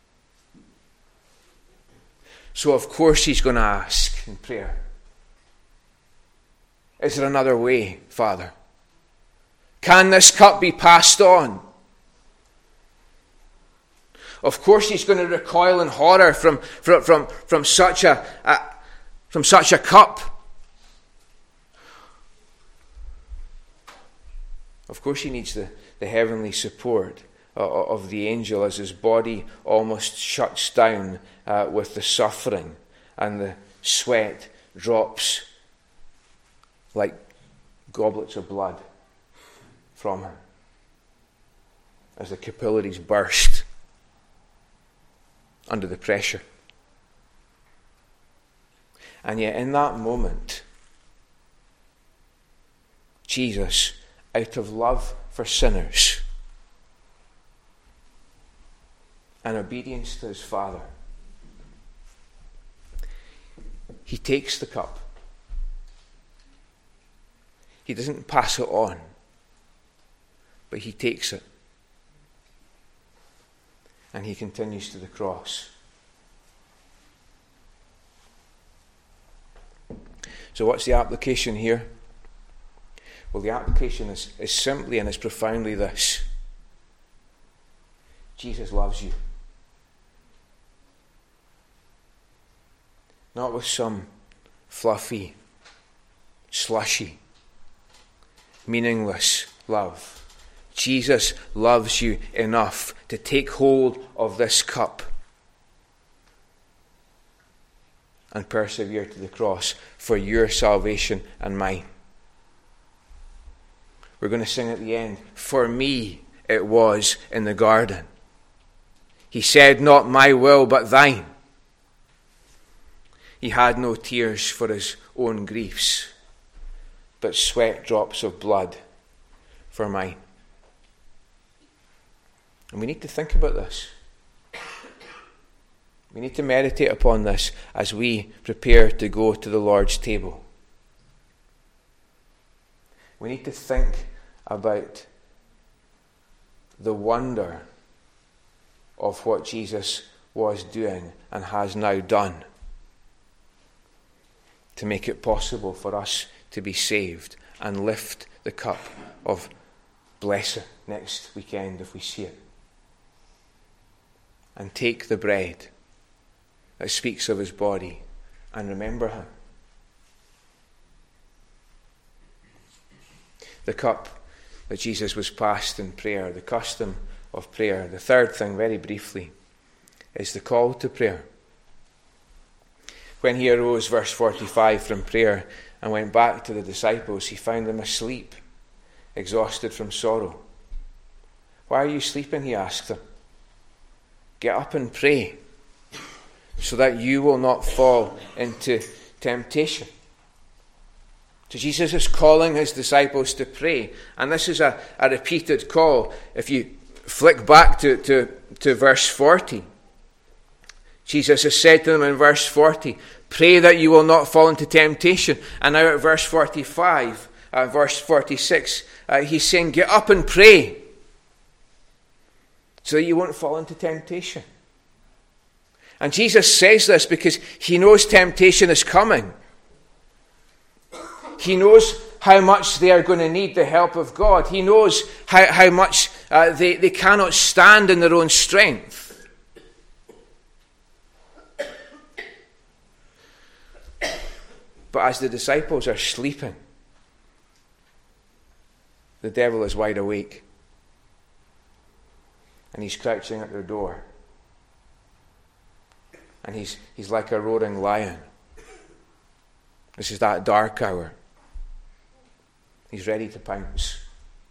So of course he's going to ask in prayer, is there another way, Father? Can this cup be passed on? Of course he's going to recoil in horror from such a cup. Of course he needs the heavenly support of the angel as his body almost shuts down with the suffering, and the sweat drops like goblets of blood from him as the capillaries burst under the pressure. And yet in that moment, Jesus, out of love for sinners and obedience to his Father, he takes the cup. He doesn't pass it on, but he takes it. And he continues to the cross. So what's the application here? Well, the application is simply and is profoundly this. Jesus loves you. Not with some fluffy, slushy, meaningless love. Jesus loves you enough to take hold of this cup and persevere to the cross for your salvation and mine. We're going to sing at the end, for me it was in the garden. He said, not my will but thine. He had no tears for his own griefs, but sweat drops of blood for mine. And we need to think about this. We need to meditate upon this as we prepare to go to the Lord's table. We need to think about the wonder of what Jesus was doing and has now done to make it possible for us to be saved and lift the cup of blessing next weekend if we see it. And take the bread that speaks of his body and remember him. The cup that Jesus was passed in prayer, the custom of prayer. The third thing, very briefly, is the call to prayer. When he arose, verse 45, from prayer and went back to the disciples, he found them asleep, exhausted from sorrow. Why are you sleeping? He asked them. Get up and pray, so that you will not fall into temptation. So Jesus is calling his disciples to pray, and this is a repeated call. If you flick back to verse 40, Jesus has said to them in verse 40, pray that you will not fall into temptation. And now at verse 45, verse 46, he's saying, get up and pray, so that you won't fall into temptation. And Jesus says this because he knows temptation is coming. He knows how much they are going to need the help of God. He knows how much they cannot stand in their own strength. But as the disciples are sleeping, the devil is wide awake. And he's crouching at their door. And he's like a roaring lion. This is that dark hour. He's ready to pounce.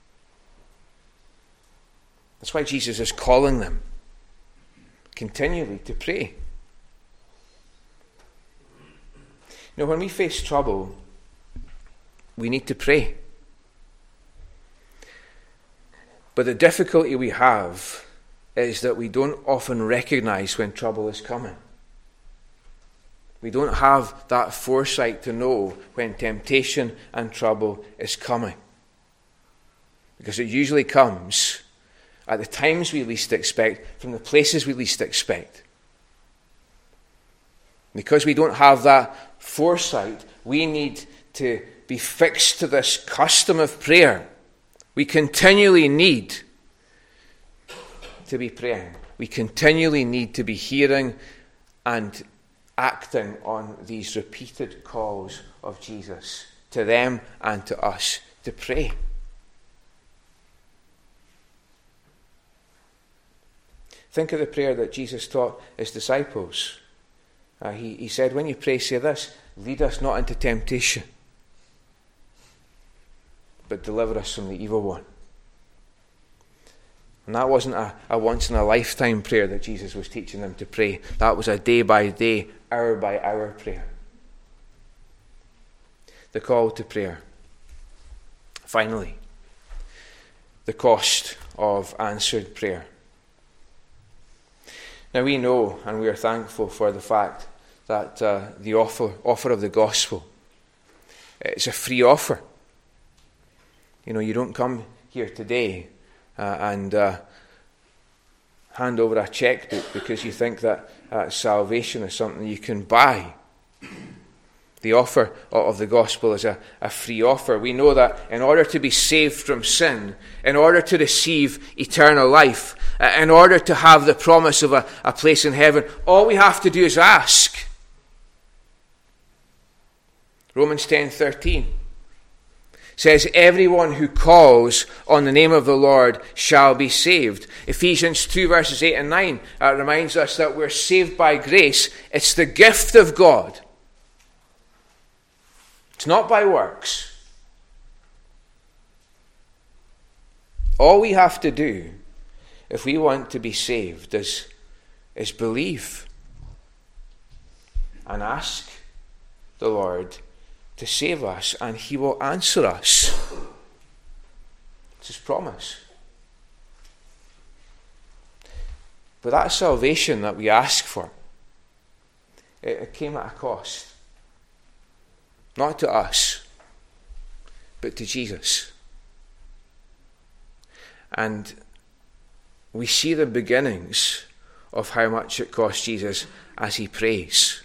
That's why Jesus is calling them continually to pray. You know, when we face trouble, we need to pray. But the difficulty we have is that we don't often recognize when trouble is coming. We don't have that foresight to know when temptation and trouble is coming. Because it usually comes at the times we least expect, from the places we least expect. Because we don't have that foresight, we need to be fixed to this custom of prayer. We continually need to be praying. We continually need to be hearing and acting on these repeated calls of Jesus to them and to us to pray. Think of the prayer that Jesus taught his disciples. He said, when you pray, say this: lead us not into temptation, but deliver us from the evil one. And that wasn't a once-in-a-lifetime prayer that Jesus was teaching them to pray. That was a day-by-day, hour-by-hour prayer. The call to prayer. Finally, the cost of answered prayer. Now we know, and we are thankful for the fact that the offer of the gospel, it's a free offer. You know, you don't come here today and hand over a checkbook because you think that salvation is something you can buy. The offer of the gospel is a free offer. We know that in order to be saved from sin, in order to receive eternal life, in order to have the promise of a place in heaven, all we have to do is ask. Romans 10:13 says, everyone who calls on the name of the Lord shall be saved. Ephesians 2 verses 8 and 9 reminds us that we're saved by grace. It's the gift of God. It's not by works. All we have to do, if we want to be saved, is believe and ask the Lord to save us, and he will answer us. It's his promise. But that salvation that we ask for, it came at a cost. Not to us, but to Jesus. And we see the beginnings of how much it cost Jesus as he prays,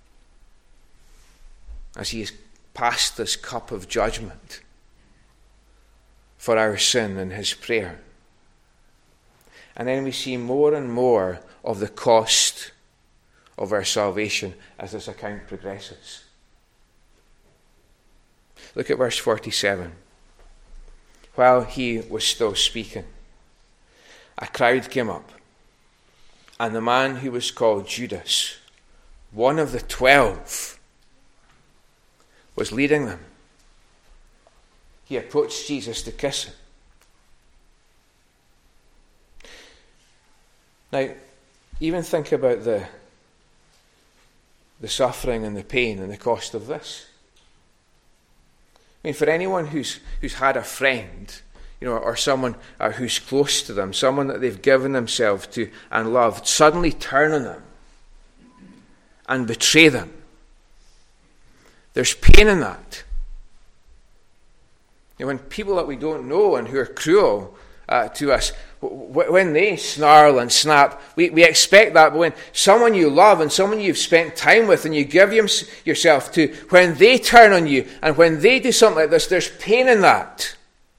as he is passed this cup of judgment for our sin in his prayer. And then we see more and more of the cost of our salvation as this account progresses. Look at verse 47. While he was still speaking, a crowd came up, and the man who was called Judas, one of the 12, was leading them. He approached Jesus to kiss him. Now, even think about the suffering and the pain and the cost of this. I mean, for anyone who's had a friend, you know, or someone who's close to them, someone that they've given themselves to and loved, suddenly turn on them and betray them. There's pain in that. You know, when people that we don't know and who are cruel to us, when they snarl and snap, we expect that. But when someone you love and someone you've spent time with and you give yourself to, when they turn on you and when they do something like this, there's pain in that.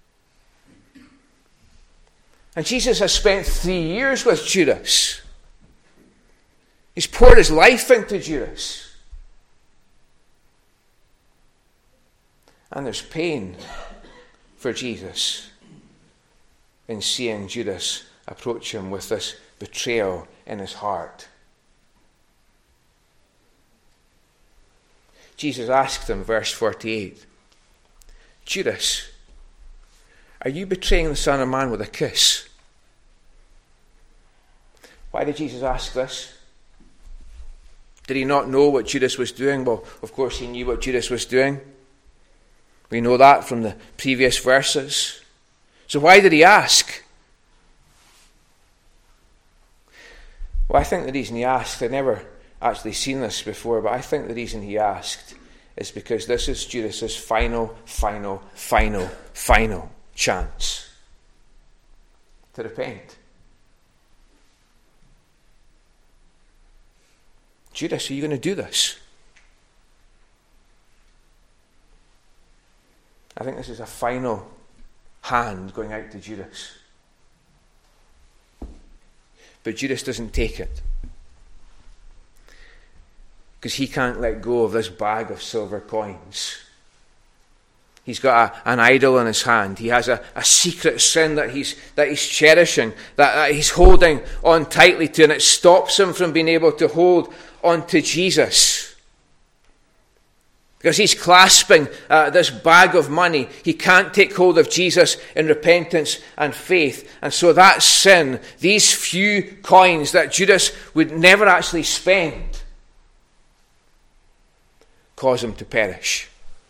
And Jesus has spent 3 years with Judas. He's poured his life into Judas. And there's pain for Jesus in seeing Judas approach him with this betrayal in his heart. Jesus asked him, verse 48, Judas, are you betraying the Son of Man with a kiss? Why did Jesus ask this? Did he not know what Judas was doing? Well, of course he knew what Judas was doing. We know that from the previous verses. So why did he ask? Well, I think the reason he asked, I'd never actually seen this before, but I think the reason he asked is because this is Judas's final chance to repent. Judas, are you going to do this? I think this is a final hand going out to Judas. But Judas doesn't take it, because he can't let go of this bag of silver coins. He's got an idol in his hand. He has a secret sin that he's cherishing, that he's holding on tightly to, and it stops him from being able to hold on to Jesus. Because he's clasping this bag of money, he can't take hold of Jesus in repentance and faith. And so that sin, these few coins that Judas would never actually spend, cause him to perish.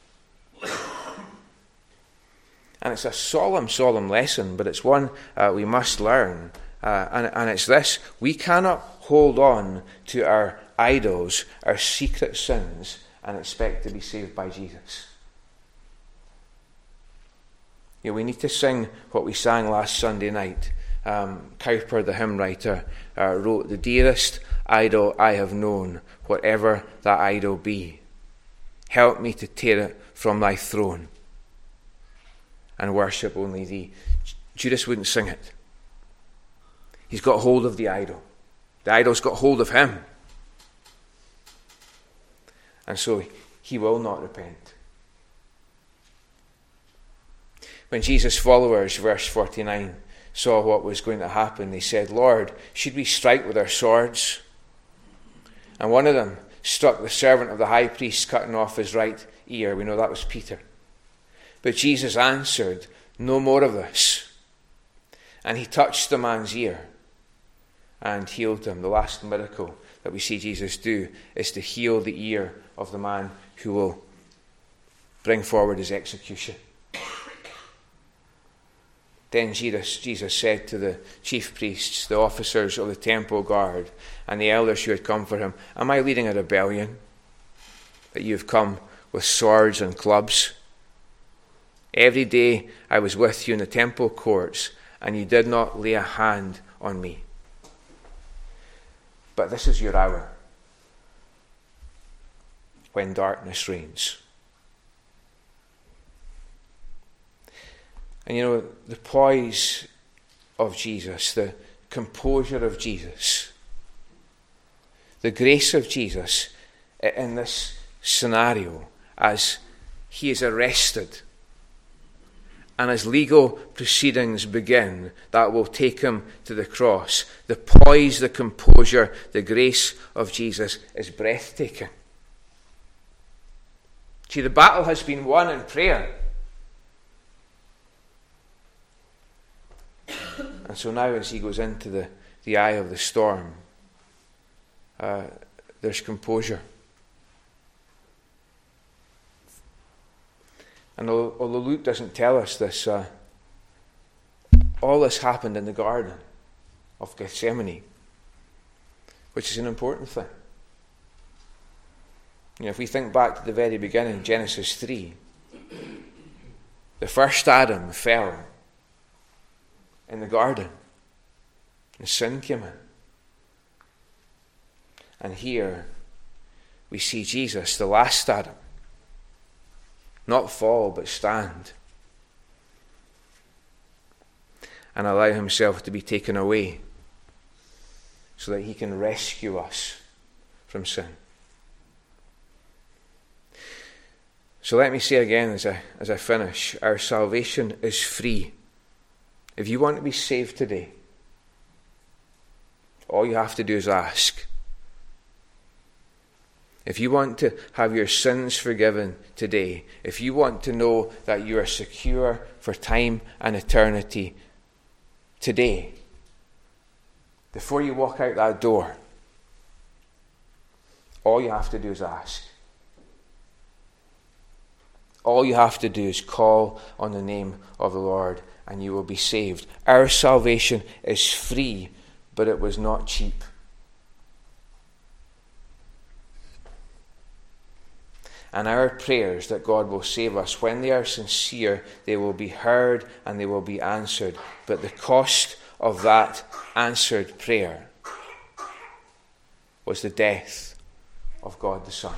And it's a solemn lesson, but it's one we must learn. And it's this: we cannot hold on to our idols, our secret sins, and expect to be saved by Jesus. We need to sing what we sang last Sunday night. Cowper, the hymn writer, wrote, "The dearest idol I have known, whatever that idol be, help me to tear it from thy throne and worship only thee." Judas wouldn't sing it. He's got hold of the idol. The idol's got hold of him. And so he will not repent. When Jesus' followers, verse 49, saw what was going to happen, they said, "Lord, should we strike with our swords?" And one of them struck the servant of the high priest, cutting off his right ear. We know that was Peter. But Jesus answered, "No more of this." And he touched the man's ear and healed him. The last miracle that we see Jesus do is to heal the ear of the man who will bring forward his execution. Then Jesus said to the chief priests, the officers of the temple guard, and the elders who had come for him, "Am I leading a rebellion, that you have come with swords and clubs? Every day I was with you in the temple courts, and you did not lay a hand on me. But this is your hour, when darkness reigns." And the poise of Jesus, the composure of Jesus, the grace of Jesus in this scenario as he is arrested and as legal proceedings begin that will take him to the cross, the poise, the composure, the grace of Jesus is breathtaking. See, the battle has been won in prayer. And so now as he goes into the eye of the storm, there's composure. And although Luke doesn't tell us this, all this happened in the Garden of Gethsemane, which is an important thing. If we think back to the very beginning, Genesis 3, the first Adam fell in the garden, and sin came in. And here we see Jesus, the last Adam, not fall but stand and allow himself to be taken away so that he can rescue us from sin. So let me say again as I finish, our salvation is free. If you want to be saved today, all you have to do is ask. If you want to have your sins forgiven today, if you want to know that you are secure for time and eternity today, before you walk out that door, all you have to do is ask. All you have to do is call on the name of the Lord and you will be saved. Our salvation is free, but it was not cheap. And our prayers that God will save us, when they are sincere, they will be heard and they will be answered. But the cost of that answered prayer was the death of God the Son.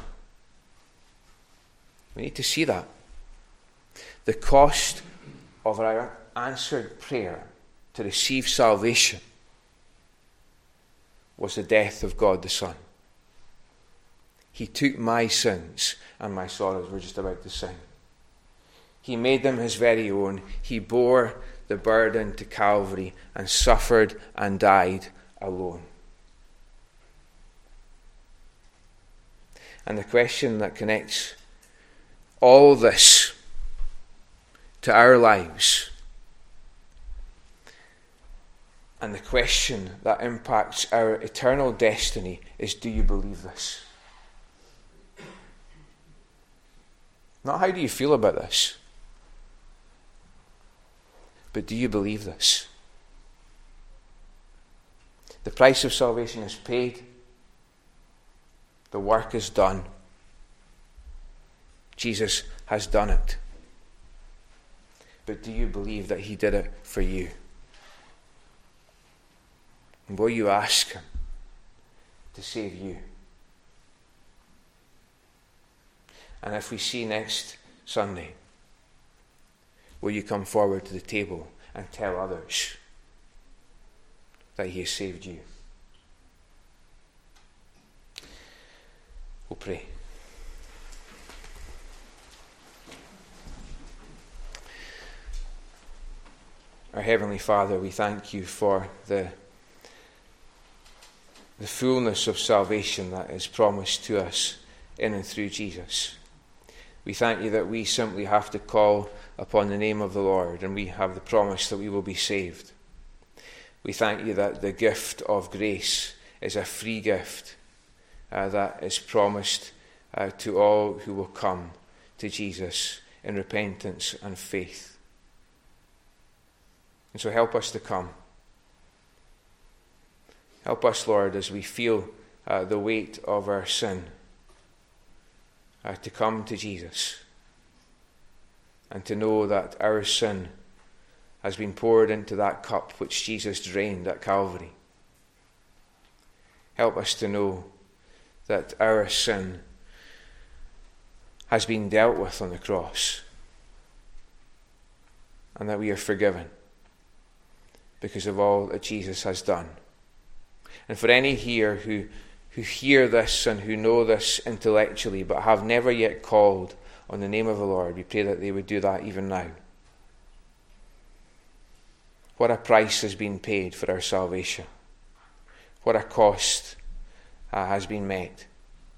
We need to see that. The cost of our answered prayer to receive salvation was the death of God the Son. He took my sins and my sorrows. We're just about to sing. He made them his very own. He bore the burden to Calvary and suffered and died alone. And the question that connects all this to our lives, and the question that impacts our eternal destiny, is, do you believe this? Not how do you feel about this, but do you believe this? The price of salvation is paid. The work is done. Jesus has done it. But do you believe that he did it for you? And will you ask him to save you? And if we see next Sunday, will you come forward to the table and tell others that he has saved you? We'll pray. Our Heavenly Father, we thank you for the fullness of salvation that is promised to us in and through Jesus. We thank you that we simply have to call upon the name of the Lord, and we have the promise that we will be saved. We thank you that the gift of grace is a free gift that is promised to all who will come to Jesus in repentance and faith. And so help us to come. Help us, Lord, as we feel the weight of our sin, to come to Jesus and to know that our sin has been poured into that cup which Jesus drained at Calvary. Help us to know that our sin has been dealt with on the cross and that we are forgiven because of all that Jesus has done. And for any here who hear this and who know this intellectually but have never yet called on the name of the Lord, we pray that they would do that even now. What a price has been paid for our salvation. What a cost has been met.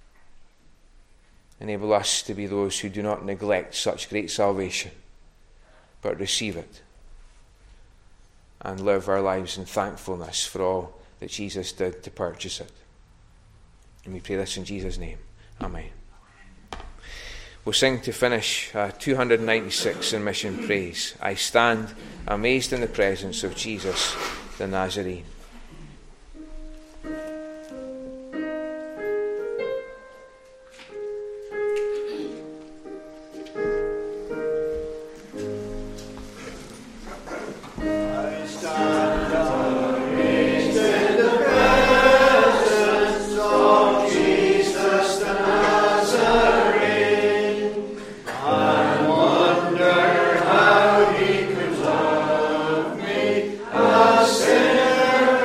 Enable us to be those who do not neglect such great salvation, but receive it and live our lives in thankfulness for all that Jesus did to purchase it. And we pray this in Jesus' name. Amen. We'll sing to finish 296 in Mission Praise. I stand amazed in the presence of Jesus the Nazarene. Sinner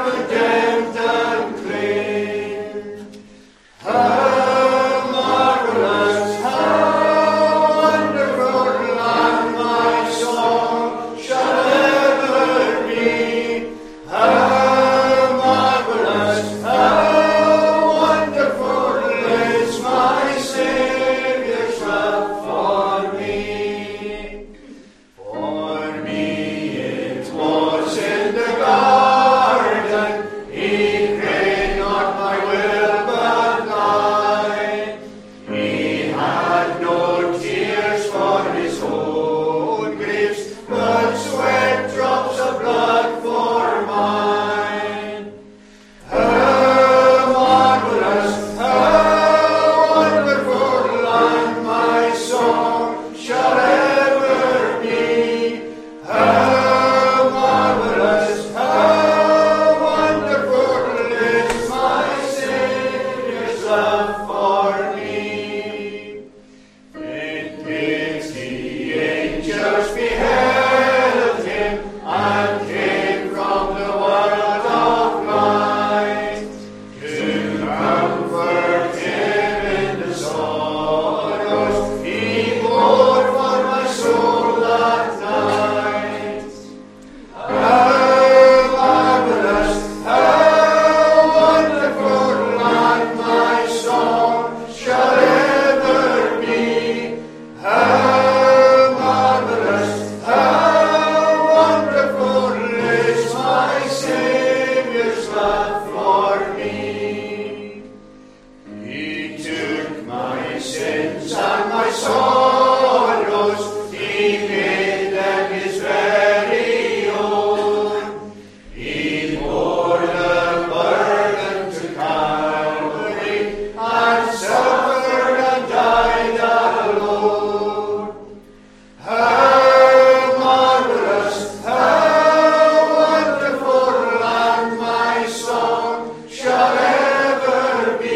and my sorrows, he made them his very own. He bore the burden to Calvary and suffered and died alone. How marvelous, how wonderful, and my song shall ever be.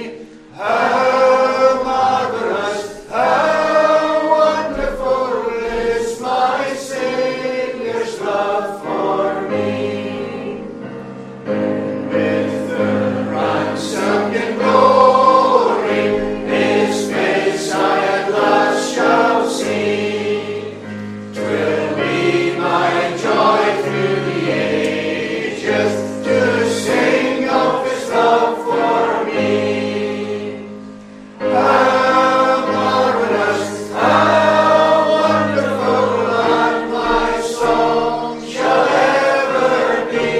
How marvelous, how wonderful is my Saviour's love for me. With the ransomed in glory, his face I at last shall see. 'Twill be my joy through the ages to sing of his love for me. How marvelous, how wonderful, and my song shall ever be.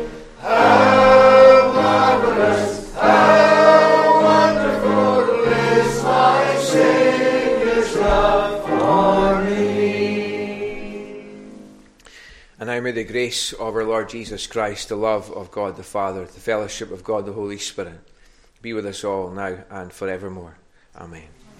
How marvelous, how wonderful is my Saviour's love for me. And now may the grace of our Lord Jesus Christ, the love of God the Father, the fellowship of God the Holy Spirit, be with us all now and forevermore. Amen.